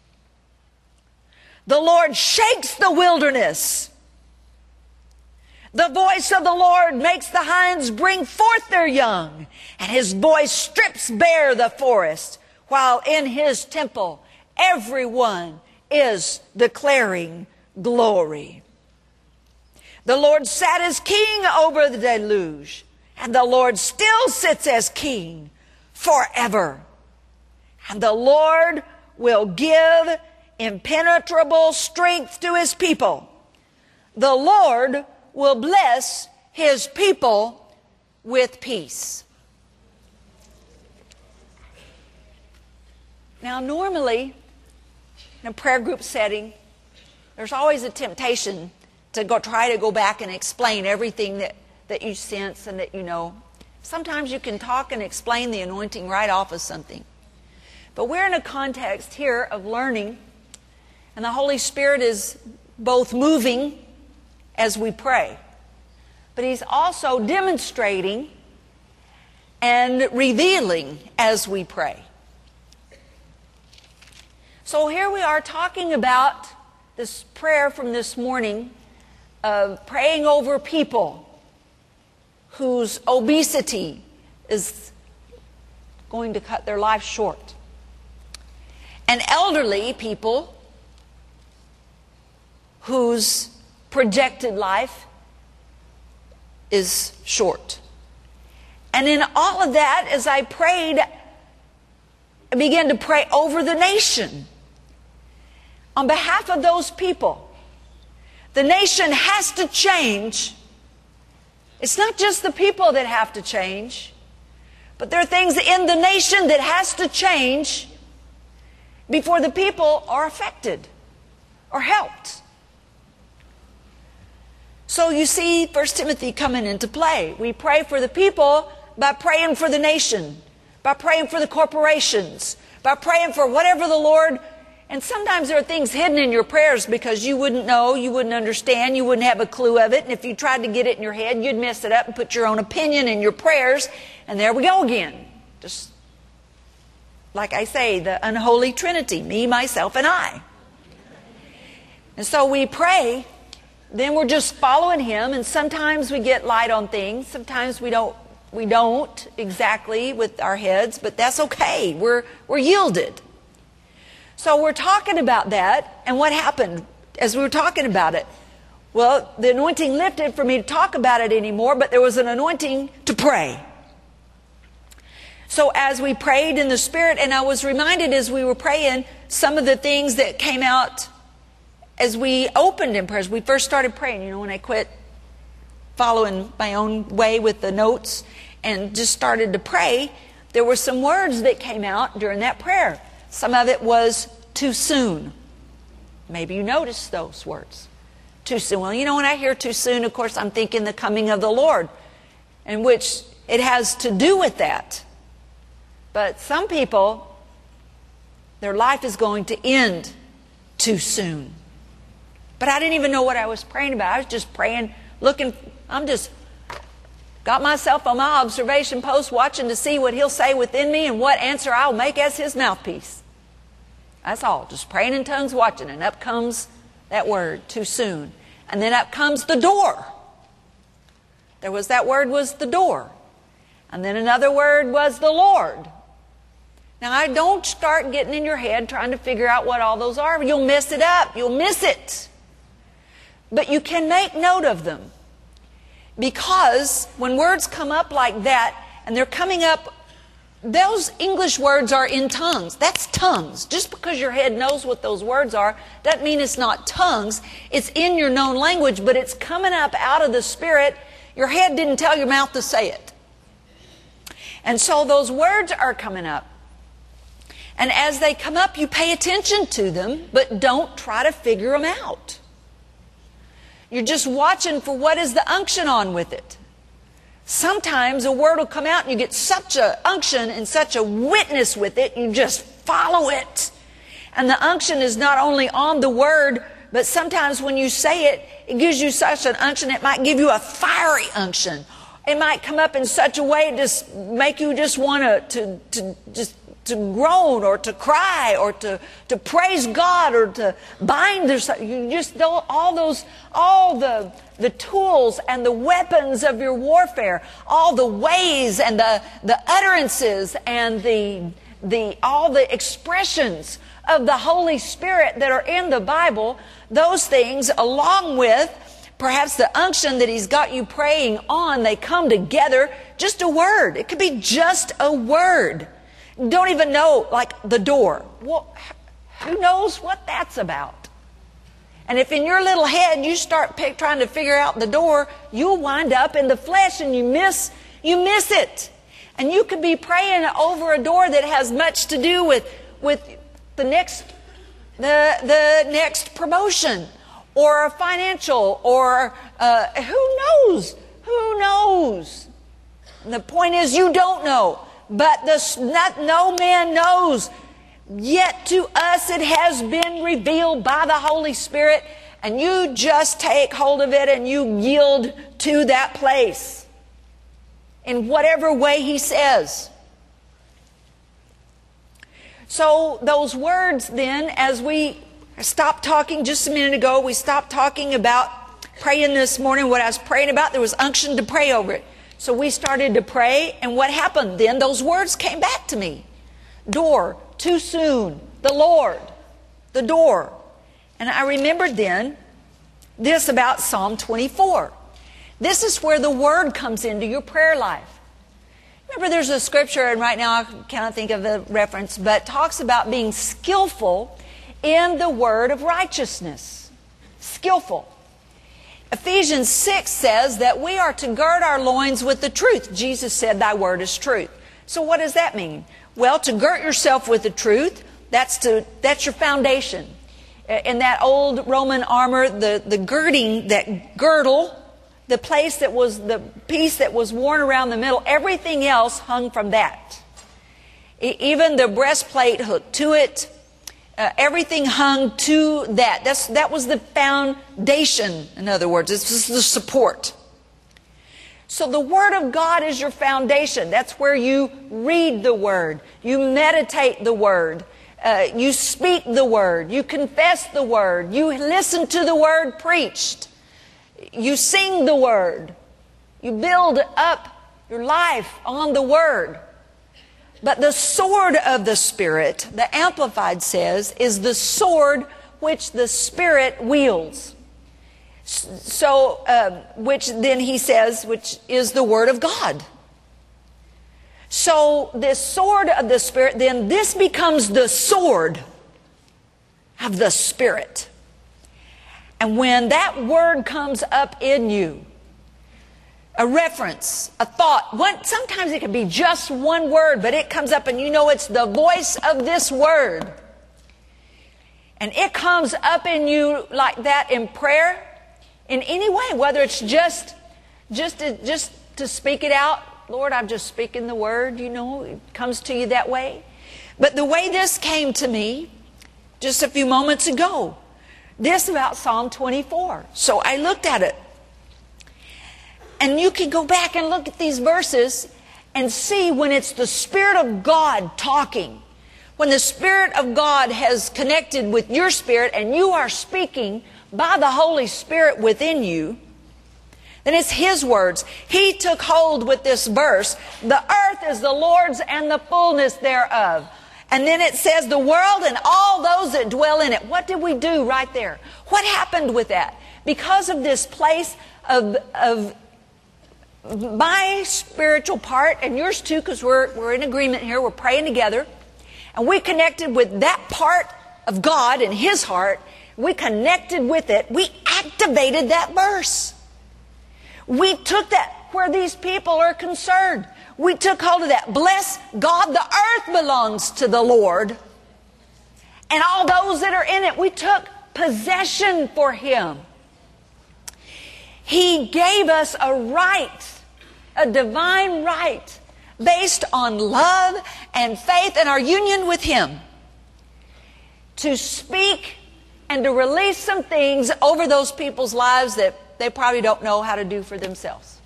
Speaker 1: The Lord shakes the wilderness. The voice of the Lord makes the hinds bring forth their young, and his voice strips bare the forest, while in his temple everyone is declaring glory. The Lord sat as king over the deluge, and the Lord still sits as king forever. And the Lord will give impenetrable strength to his people. The Lord will bless his people with peace. Now, normally, in a prayer group setting, there's always a temptation to go try to go back and explain everything that, that you sense and that you know. Sometimes you can talk and explain the anointing right off of something. But we're in a context here of learning, and the Holy Spirit is both moving as we pray, but he's also demonstrating and revealing as we pray. So here we are talking about this prayer from this morning of praying over people whose obesity is going to cut their life short, and elderly people whose projected life is short. And in all of that, as I prayed, I began to pray over the nation on behalf of those people. The nation has to change. It's not just the people that have to change, but there are things in the nation that has to change before the people are affected or helped. So you see First Timothy coming into play. We pray for the people by praying for the nation, by praying for the corporations, by praying for whatever the Lord. And sometimes there are things hidden in your prayers because you wouldn't know, you wouldn't understand, you wouldn't have a clue of it. And if you tried to get it in your head, you'd mess it up and put your own opinion in your prayers. And there we go again. Just like I say, the unholy trinity, me, myself, and I. And so we pray. Then we're just following him, and sometimes we get light on things. Sometimes we don't we don't exactly with our heads, but that's okay. We're we're yielded. So we're talking about that, and what happened as we were talking about it? Well, the anointing lifted for me to talk about it anymore, but there was an anointing to pray. So as we prayed in the Spirit, and I was reminded as we were praying some of the things that came out as we opened in prayers. We first started praying, you know, when I quit following my own way with the notes and just started to pray, there were some words that came out during that prayer. Some of it was too soon. Maybe you noticed those words. Too soon. Well, you know, when I hear too soon, of course, I'm thinking the coming of the Lord, in which it has to do with that. But some people, their life is going to end too soon. But I didn't even know what I was praying about. I was just praying, looking. I'm just got myself on my observation post, watching to see what he'll say within me and what answer I'll make as his mouthpiece. That's all. Just praying in tongues, watching. And up comes that word, too soon. And then up comes the door. There was that word was the door. And then another word was the Lord. Now, I don't start getting in your head trying to figure out what all those are. You'll mess it up. You'll miss it. But you can make note of them. Because when words come up like that, and they're coming up, those English words are in tongues. That's tongues. Just because your head knows what those words are, doesn't mean it's not tongues. It's in your known language, but it's coming up out of the Spirit. Your head didn't tell your mouth to say it. And so those words are coming up. And as they come up, you pay attention to them, but don't try to figure them out. You're just watching for what is the unction on with it. Sometimes a word will come out and you get such a unction and such a witness with it, you just follow it. And the unction is not only on the word but sometimes when you say it, it gives you such an unction, it might give you a fiery unction. It might come up in such a way to just make you just want to, to just to groan or to cry or to, to praise God or to bind. You just don't, all those, all the, the tools and the weapons of your warfare, all the ways and the, the utterances and the, the, all the expressions of the Holy Spirit that are in the Bible, those things along with perhaps the unction that He's got you praying on, they come together. Just a word. It could be just a word. Don't even know, like the door. Well, who knows what that's about? And if in your little head you start pick, trying to figure out the door, you'll wind up in the flesh and you miss, you miss it. And you could be praying over a door that has much to do with, with the next, the, the next promotion or a financial or uh, who knows? Who knows? And the point is you don't know. But the, not, no man knows. Yet to us it has been revealed by the Holy Spirit. And you just take hold of it and you yield to that place. In whatever way He says. So those words then, as we stopped talking just a minute ago, we stopped talking about praying this morning. What I was praying about, there was unction to pray over it. So we started to pray, and what happened then? Those words came back to me. Door, too soon, the Lord, the door. And I remembered then this about Psalm twenty-four. This is where the word comes into your prayer life. Remember there's a scripture, and right now I cannot think of the reference, but talks about being skillful in the word of righteousness. Skillful. Ephesians six says that we are to gird our loins with the truth. Jesus said, thy word is truth. So what does that mean? Well, to girt yourself with the truth, that's to that's your foundation. In that old Roman armor, the, the girding, that girdle, the place that was, the piece that was worn around the middle, everything else hung from that. Even the breastplate hooked to it. Uh, everything hung to that. That's, that was the foundation, in other words. This was the support. So the Word of God is your foundation. That's where you read the Word. You meditate the Word. Uh, you speak the Word. You confess the Word. You listen to the Word preached. You sing the Word. You build up your life on the Word. But the sword of the Spirit, the Amplified says, is the sword which the Spirit wields. So, uh, which then he says, which is the Word of God. So this sword of the Spirit, then this becomes the sword of the Spirit. And when that word comes up in you, a reference, a thought. One, sometimes it can be just one word, but it comes up and you know it's the voice of this word. And it comes up in you like that in prayer, in any way, whether it's just, just, to, just to speak it out. Lord, I'm just speaking the word, you know, it comes to you that way. But the way this came to me just a few moments ago, this about Psalm twenty-four. So I looked at it. And you can go back and look at these verses and see when it's the Spirit of God talking. When the Spirit of God has connected with your spirit and you are speaking by the Holy Spirit within you, then it's His words. He took hold with this verse. The earth is the Lord's and the fullness thereof. And then it says the world and all those that dwell in it. What did we do right there? What happened with that? Because of this place of, of my spiritual part and yours too, because we're, we're in agreement here, we're praying together, and we connected with that part of God and His heart, we connected with it, we activated that verse. We took that where these people are concerned. We took hold of that. Bless God, the earth belongs to the Lord, and all those that are in it, we took possession for Him. He gave us a right, a divine right, based on love and faith and our union with Him, to speak and to release some things over those people's lives that they probably don't know how to do for themselves.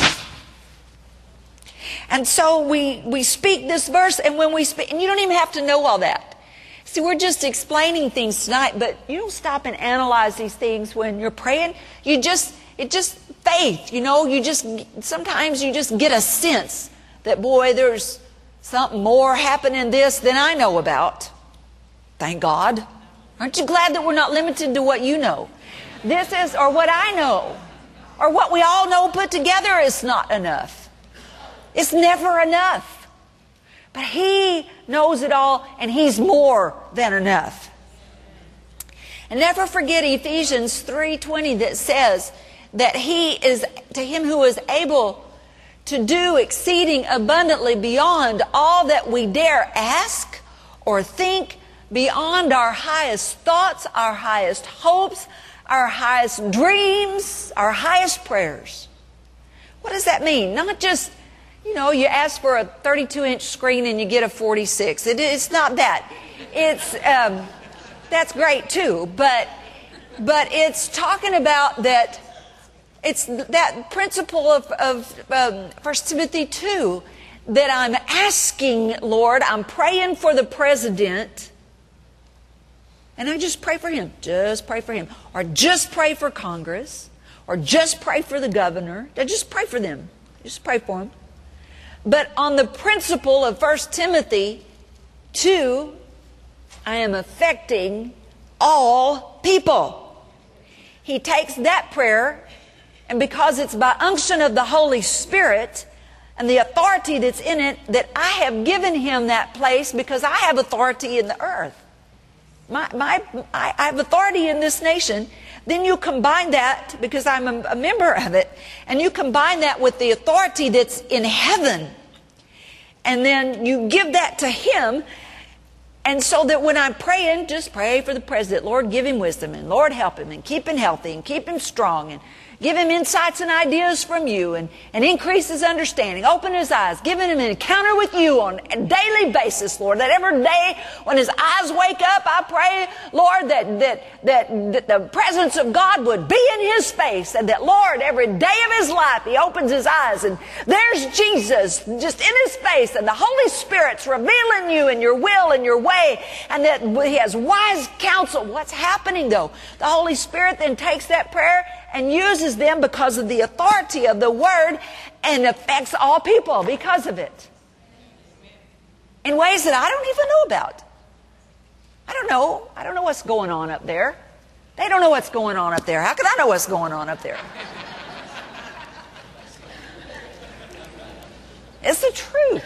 Speaker 1: And so we, we speak this verse, and when we speak, and you don't even have to know all that. See, we're just explaining things tonight, but you don't stop and analyze these things when you're praying. You just, it just, faith, you know, you just, sometimes you just get a sense that, boy, there's something more happening in this than I know about. Thank God. Aren't you glad that we're not limited to what you know? This is, or what I know, or what we all know put together is not enough. It's never enough. But He knows it all, and He's more than enough. And never forget Ephesians three twenty that says that He is, to Him who is able to do exceeding abundantly beyond all that we dare ask or think, beyond our highest thoughts, our highest hopes, our highest dreams, our highest prayers. What does that mean? Not just, you know, you ask for a thirty-two inch screen and you get a forty-six. It, it's not that. It's, um, that's great too, but, but it's talking about that, it's that principle of, of um, First Timothy two, that I'm asking, Lord, I'm praying for the president, and I just pray for him. Just pray for him. Or just pray for Congress. Or just pray for the governor. Just pray for them. Just pray for them. But on the principle of First Timothy two, I am affecting all people. He takes that prayer, and because it's by unction of the Holy Spirit and the authority that's in it, that I have given him that place because I have authority in the earth. My, my, I have authority in this nation. Then you combine that, because I'm a, a member of it, and you combine that with the authority that's in heaven. And then you give that to him. And so that when I'm praying, just pray for the president. Lord, give him wisdom, and Lord, help him, and keep him healthy, and keep him strong, and give him insights and ideas from you, and, and increase his understanding. Open his eyes. Give him an encounter with you on a daily basis, Lord. That every day when his eyes wake up, I pray, Lord, that, that, that, that the presence of God would be in his face, and that, Lord, every day of his life, he opens his eyes, and there's Jesus just in his face, and the Holy Spirit's revealing you and your will and your way, and that he has wise counsel. What's happening, though? The Holy Spirit then takes that prayer and uses them because of the authority of the Word, and affects all people because of it. In ways that I don't even know about. I don't know. I don't know what's going on up there. They don't know what's going on up there. How could I know what's going on up there? It's the truth.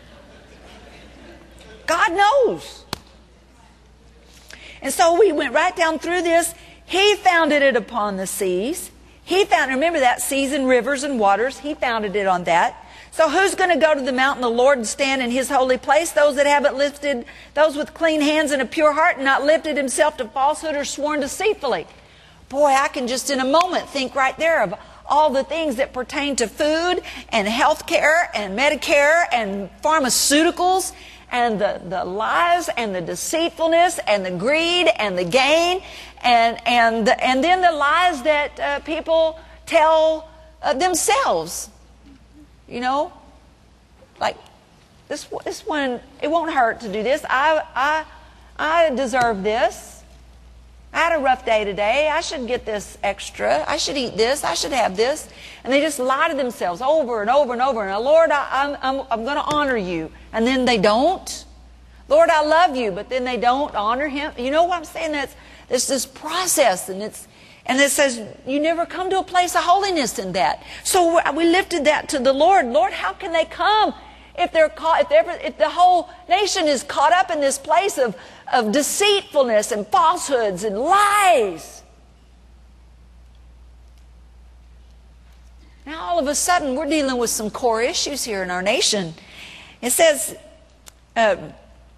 Speaker 1: God knows. And so we went right down through this. He founded it upon the seas. He found, remember that, seas and rivers and waters. He founded it on that. So who's going to go to the mountain of the Lord and stand in his holy place? Those that haven't lifted, those with clean hands and a pure heart, and not lifted himself to falsehood or sworn deceitfully. Boy, I can just in a moment think right there of all the things that pertain to food and health care and Medicare and pharmaceuticals, and the, the lies and the deceitfulness and the greed and the gain, and and and then the lies that uh, people tell uh, themselves. You know, like this this one, it won't hurt to do this. I I I deserve this. I had a rough day today. I should get this extra. I should eat this. I should have this. And they just lie to themselves over and over and over. And Lord, I, I'm I'm I'm going to honor you, and then they don't. Lord, I love you, but then they don't honor him. You know what I'm saying? That's there's this process, and it's and it says you never come to a place of holiness in that. So we lifted that to the Lord. Lord, how can they come if they're caught? If ever, if the whole nation is caught up in this place of of deceitfulness and falsehoods and lies? Now all of a sudden we're dealing with some core issues here in our nation. It says um,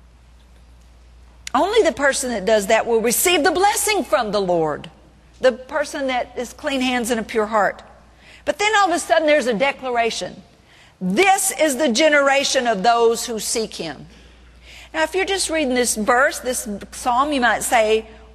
Speaker 1: only the person that does that will receive the blessing from the Lord. The person that is clean hands and a pure heart. But then all of a sudden there's a declaration. This is the generation of those who seek him. Now if you're just reading this verse, this psalm, you might say,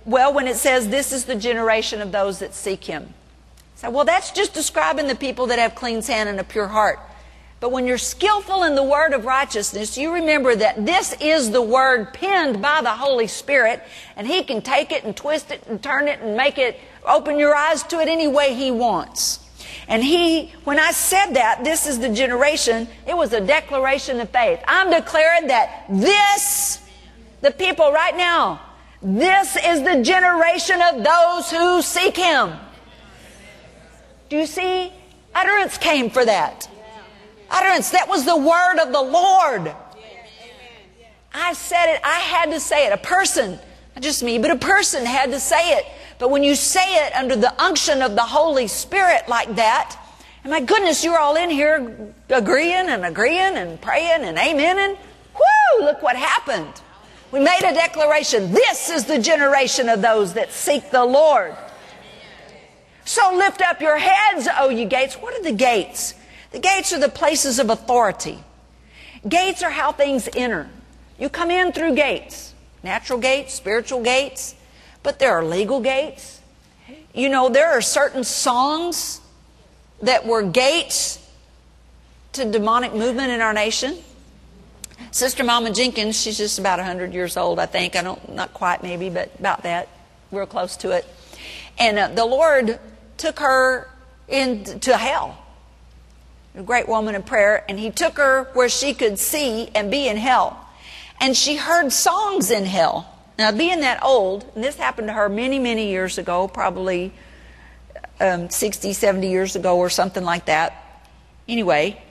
Speaker 1: Well, when it says, this is the generation of those that seek him. So, well, that's just describing the people that have clean hands and a pure heart. But when you're skillful in the word of righteousness, you remember that this is the word penned by the Holy Spirit, and he can take it and twist it and turn it and make it, open your eyes to it any way he wants. And he, when I said that, this is the generation, it was a declaration of faith. I'm declaring that this, the people right now, this is the generation of those who seek him. Do you see? Utterance came for that. Utterance, that was the word of the Lord. I said it, I had to say it. A person, not just me, but a person had to say it. But when you say it under the unction of the Holy Spirit like that, and my goodness, you're all in here agreeing and agreeing and praying and amening. Whoo, look what happened. We made a declaration. This is the generation of those that seek the Lord. So lift up your heads, O ye gates. What are the gates? The gates are the places of authority. Gates are how things enter. You come in through gates. Natural gates, spiritual gates. But there are legal gates. You know, there are certain songs that were gates to demonic movement in our nation. Sister Mama Jenkins, she's just about one hundred years old, I think. I don't, not quite maybe, but about that. Real close to it. And uh, the Lord took her into hell. A great woman of prayer. And he took her where she could see and be in hell. And she heard songs in hell. Now, being that old, and this happened to her many, many years ago, probably um, sixty, seventy years ago or something like that. Anyway,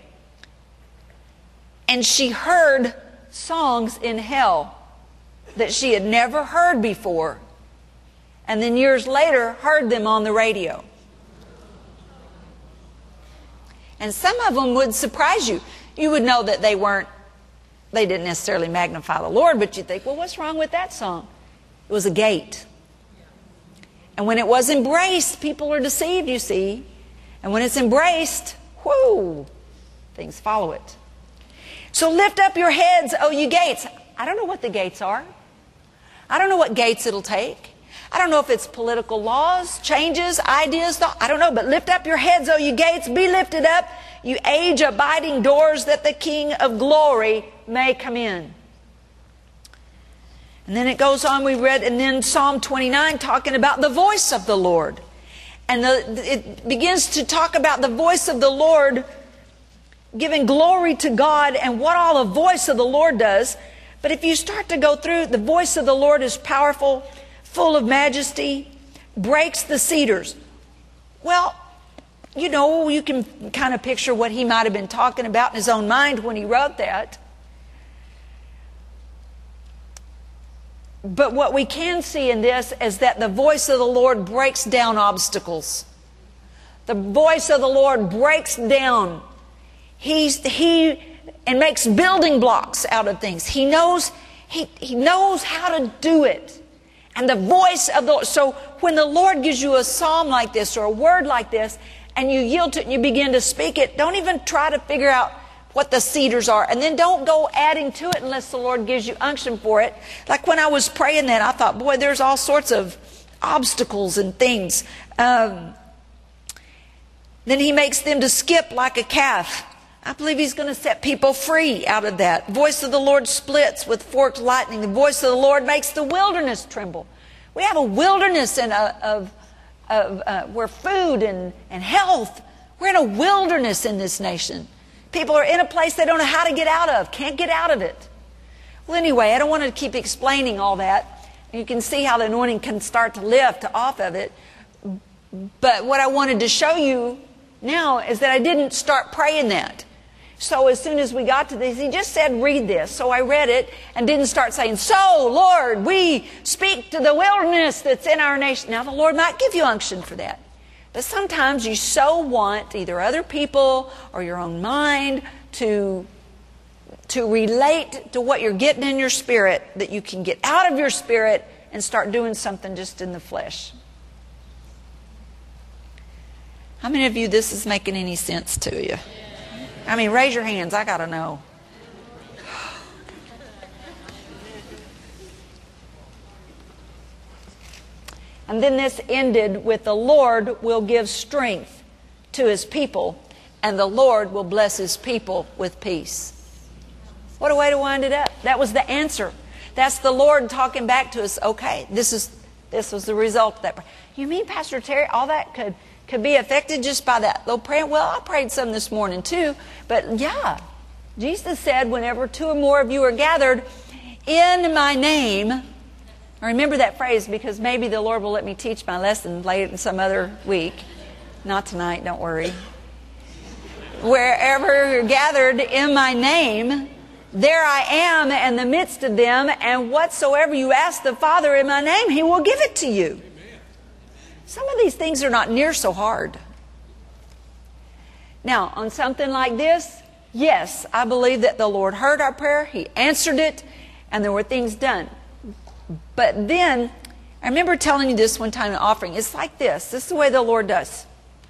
Speaker 1: and she heard songs in hell that she had never heard before. And then years later, heard them on the radio. And some of them would surprise you. You would know that they weren't, they didn't necessarily magnify the Lord, but you'd think, well, what's wrong with that song? It was a gate. And when it was embraced, people are deceived, you see. And when it's embraced, whoo, things follow it. So lift up your heads, O you gates. I don't know what the gates are. I don't know what gates it'll take. I don't know if it's political laws, changes, ideas, thought. I don't know, but lift up your heads, O you gates. Be lifted up, you age-abiding doors, that the King of glory may come in. And then it goes on, we read, and then Psalm twenty-nine talking about the voice of the Lord. And the, it begins to talk about the voice of the Lord giving glory to God and what all the voice of the Lord does. But if you start to go through, the voice of the Lord is powerful, full of majesty, breaks the cedars. Well, you know, you can kind of picture what he might have been talking about in his own mind when he wrote that. But what we can see in this is that the voice of the Lord breaks down obstacles. The voice of the Lord breaks down. He's, he and makes building blocks out of things. He knows, he, he knows how to do it. And the voice of the Lord. So when the Lord gives you a psalm like this or a word like this, and you yield to it and you begin to speak it, don't even try to figure out what the cedars are. And then don't go adding to it unless the Lord gives you unction for it. Like when I was praying that, I thought, boy, there's all sorts of obstacles and things. Um, then he makes them to skip like a calf. I believe he's going to set people free out of that. Voice of the Lord splits with forked lightning. The voice of the Lord makes the wilderness tremble. We have a wilderness in a, of, of uh, where food and, and health. We're in a wilderness in this nation. People are in a place they don't know how to get out of, can't get out of it. Well, anyway, I don't want to keep explaining all that. You can see how the anointing can start to lift off of it. But what I wanted to show you now is that I didn't start praying that. So as soon as we got to this, he just said, read this. So I read it and didn't start saying, so, Lord, we speak to the wilderness that's in our nation. Now, the Lord might give you unction for that. But sometimes you so want either other people or your own mind to, to relate to what you're getting in your spirit that you can get out of your spirit and start doing something just in the flesh. How many of you this is making any sense to you? I mean, raise your hands. I got to know. And then this ended with the Lord will give strength to His people, and the Lord will bless His people with peace. What a way to wind it up. That was the answer. That's the Lord talking back to us. Okay, this is this was the result of that prayer. You mean, Pastor Terry, all that could, could be affected just by that little prayer? Well, I prayed some this morning too. But yeah, Jesus said, whenever two or more of you are gathered in my name. I remember that phrase because maybe the Lord will let me teach my lesson later some other week. Not tonight, don't worry. Wherever you're gathered in my name, there I am in the midst of them, and whatsoever you ask the Father in my name, He will give it to you. Some of these things are not near so hard. Now, on something like this, yes, I believe that the Lord heard our prayer, He answered it, and there were things done. But then, I remember telling you this one time in offering, it's like this. This is the way the Lord does.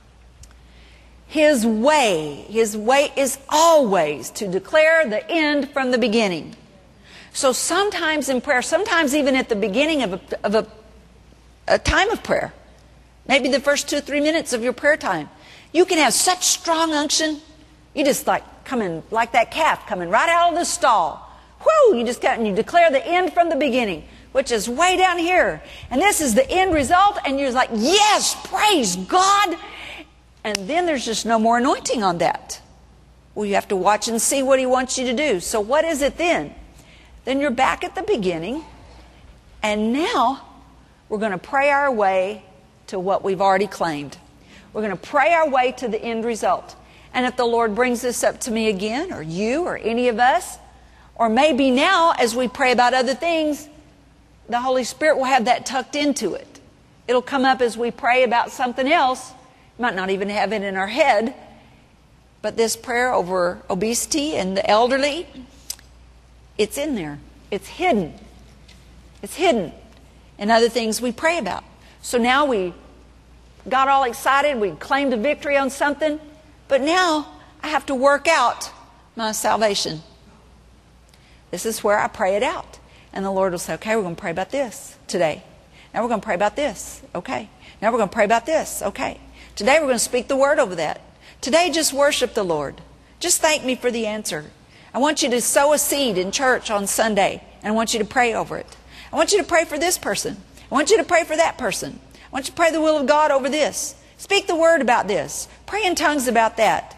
Speaker 1: His way, His way is always to declare the end from the beginning. So sometimes in prayer, sometimes even at the beginning of a, of a, a time of prayer, maybe the first two or three minutes of your prayer time, you can have such strong unction, you just like coming, like that calf coming right out of the stall. Whoo! You just got, and you declare the end from the beginning, which is way down here. And this is the end result, and you're like, yes, praise God. And then there's just no more anointing on that. Well, you have to watch and see what He wants you to do. So what is it then? Then you're back at the beginning, and now we're going to pray our way to what we've already claimed. We're going to pray our way to the end result. And if the Lord brings this up to me again, or you, or any of us, or maybe now as we pray about other things, the Holy Spirit will have that tucked into it. It'll come up as we pray about something else. Might not even have it in our head, but this prayer over obesity and the elderly, it's in there. It's hidden. It's hidden in other things we pray about. So now we got all excited, we claimed a victory on something, but now I have to work out my salvation. This is where I pray it out. And the Lord will say, okay, we're going to pray about this today. Now we're going to pray about this. Okay. Now we're going to pray about this. Okay. Today we're going to speak the word over that. Today just worship the Lord. Just thank me for the answer. I want you to sow a seed in church on Sunday, and I want you to pray over it. I want you to pray for this person. I want you to pray for that person. I want you to pray the will of God over this. Speak the word about this. Pray in tongues about that.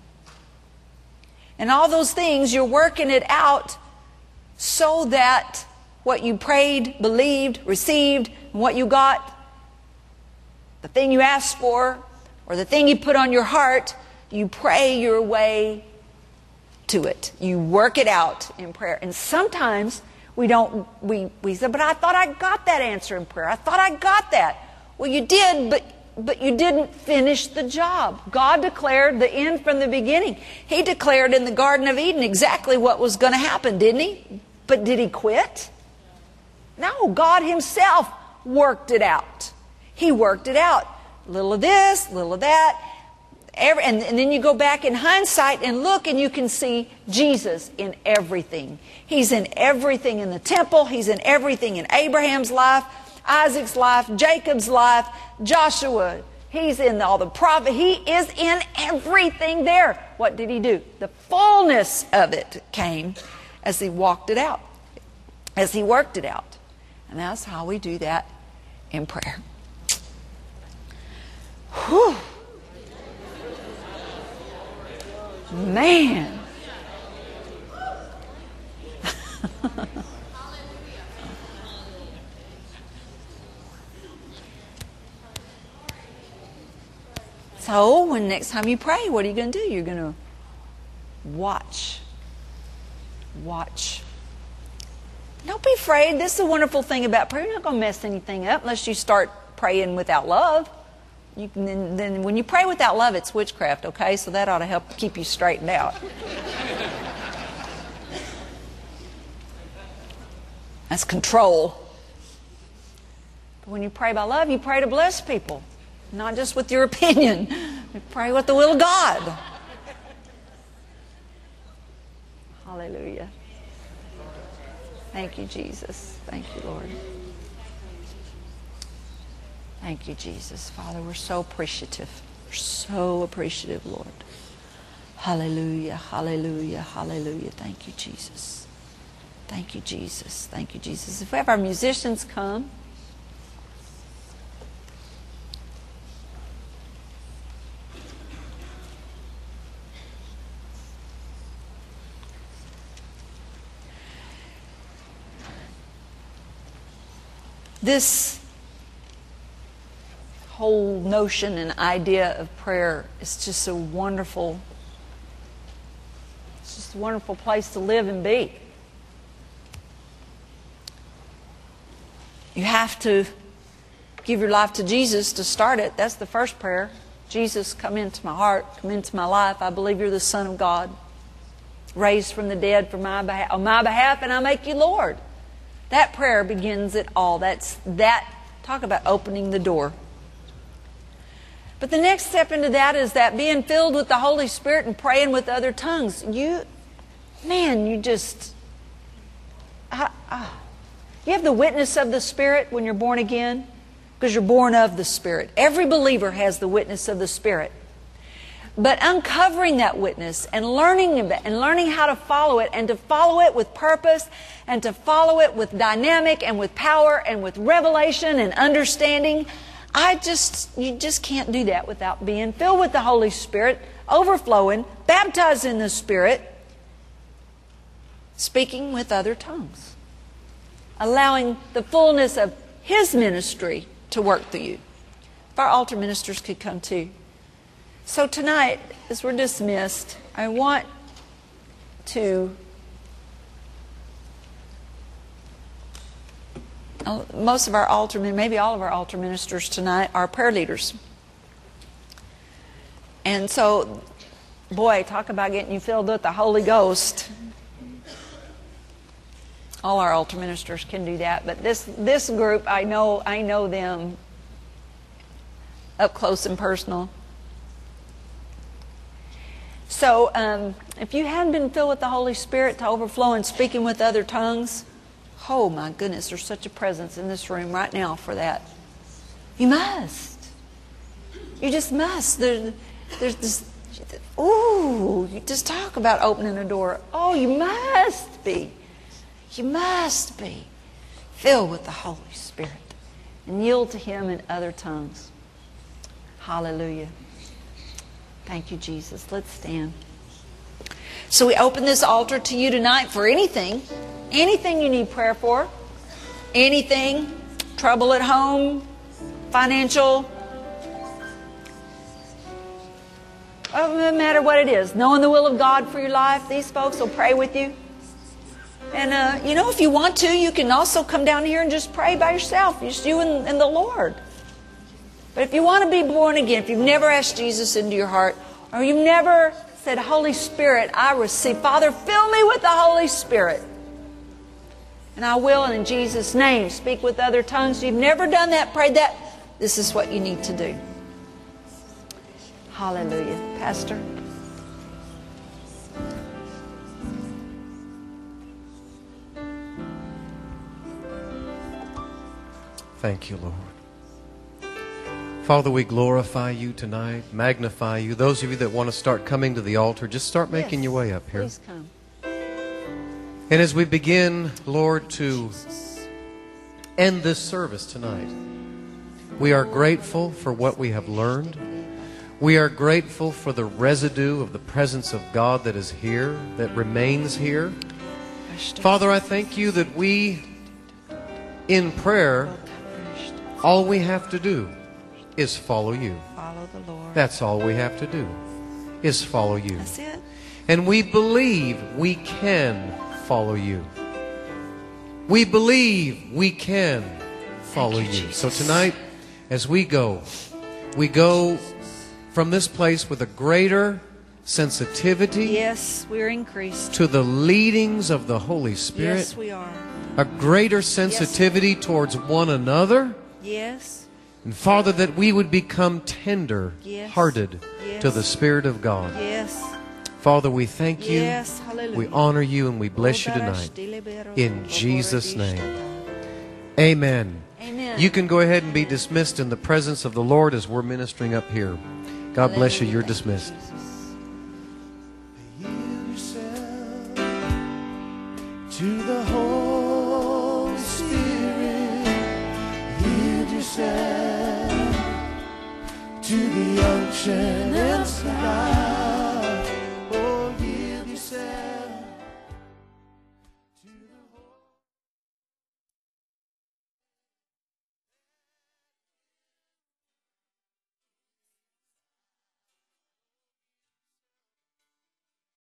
Speaker 1: And all those things, you're working it out so that what you prayed, believed, received, and what you got, the thing you asked for, or the thing you put on your heart, you pray your way to it. You work it out in prayer. And sometimes we don't, we, we say, but I thought I got that answer in prayer. I thought I got that. Well, you did, but, but you didn't finish the job. God declared the end from the beginning. He declared in the Garden of Eden exactly what was going to happen, didn't He? But did He quit? No, God Himself worked it out. He worked it out. A little of this, a little of that. Every, and, and then you go back in hindsight and look, and you can see Jesus in everything. He's in everything in the temple. He's in everything in Abraham's life, Isaac's life, Jacob's life, Joshua. He's in all the prophets. He is in everything there. What did He do? The fullness of it came as He walked it out, as He worked it out. And that's how we do that in prayer. Whew. Man. So, when next time you pray, what are you going to do? You're going to watch. Watch. Don't be afraid. This is a wonderful thing about prayer. You're not going to mess anything up unless you start praying without love. You can, then, then when you pray without love, it's witchcraft, okay? So that ought to help keep you straightened out. That's control. But when you pray by love, you pray to bless people. Not just with your opinion. You pray with the will of God. Hallelujah. Thank you, Jesus. Thank you, Lord. Thank you, Jesus. Father, we're so appreciative. We're so appreciative, Lord. Hallelujah, hallelujah, hallelujah. Thank you, Jesus. Thank you, Jesus. Thank you, Jesus. If we have our musicians come. This whole notion and idea of prayer is just a wonderful, it's just a wonderful place to live and be. You have to give your life to Jesus to start it. That's the first prayer. Jesus, come into my heart, come into my life. I believe you're the Son of God, raised from the dead for my behalf, on my behalf, and I make you Lord. That prayer begins it all. That's that. Talk about opening the door. But the next step into that is that being filled with the Holy Spirit and praying with other tongues. You, man, you just, uh, uh, you have the witness of the Spirit when you're born again, because you're born of the Spirit. Every believer has the witness of the Spirit. But uncovering that witness and learning it and learning how to follow it, and to follow it with purpose, and to follow it with dynamic and with power and with revelation and understanding. I just, you just can't do that without being filled with the Holy Spirit, overflowing, baptized in the Spirit, speaking with other tongues, allowing the fullness of His ministry to work through you. If our altar ministers could come too. So tonight, as we're dismissed, I want to, most of our altar men, maybe all of our altar ministers tonight are prayer leaders. And so, boy, talk about getting you filled with the Holy Ghost. All our altar ministers can do that, but this this group, I know I know them up close and personal. So, um, if you hadn't been filled with the Holy Spirit to overflow and speaking with other tongues, oh my goodness, there's such a presence in this room right now for that. You must. You just must. There, there's this, ooh, you just talk about opening a door. Oh, you must be. You must be filled with the Holy Spirit and yield to Him in other tongues. Hallelujah. Thank you, Jesus. Let's stand. So we open this altar to you tonight for anything, anything you need prayer for, anything, trouble at home, financial, no matter what it is, knowing the will of God for your life. These folks will pray with you. And, uh, you know, if you want to, you can also come down here and just pray by yourself, just you and, and the Lord. But if you want to be born again, if you've never asked Jesus into your heart, or you've never said, Holy Spirit, I receive. Father, fill me with the Holy Spirit. And I will, and in Jesus' name, speak with other tongues. If you've never done that, prayed that, this is what you need to do. Hallelujah. Pastor.
Speaker 2: Thank you, Lord. Father, we glorify you tonight, magnify you. Those of you that want to start coming to the altar, just start making yes, your way up here.
Speaker 1: Please come.
Speaker 2: And as we begin, Lord, to end this service tonight, we are grateful for what we have learned. We are grateful for the residue of the presence of God that is here, that remains here. Father, I thank you that we, in prayer, all we have to do is follow you.
Speaker 1: Follow the Lord.
Speaker 2: That's all we have to do, is follow you.
Speaker 1: That's it.
Speaker 2: And we believe we can follow you. We believe we can follow you.
Speaker 1: you
Speaker 2: So tonight, as we go, we go from this place with a greater sensitivity.
Speaker 1: Yes, we're increased.
Speaker 2: To the leadings of the Holy Spirit.
Speaker 1: Yes, we are.
Speaker 2: A greater sensitivity yes. towards one another.
Speaker 1: Yes.
Speaker 2: And Father, that we would become tender-hearted
Speaker 1: yes. yes.
Speaker 2: to the Spirit of God.
Speaker 1: Yes.
Speaker 2: Father, we thank you.
Speaker 1: Yes. Hallelujah.
Speaker 2: We honor you and we bless you tonight. In Jesus' name. Amen.
Speaker 1: Amen.
Speaker 2: You can go ahead and be dismissed in the presence of the Lord as we're ministering up here. God bless you. You're dismissed.
Speaker 3: To the Holy Spirit, yield yourself to the unction inside.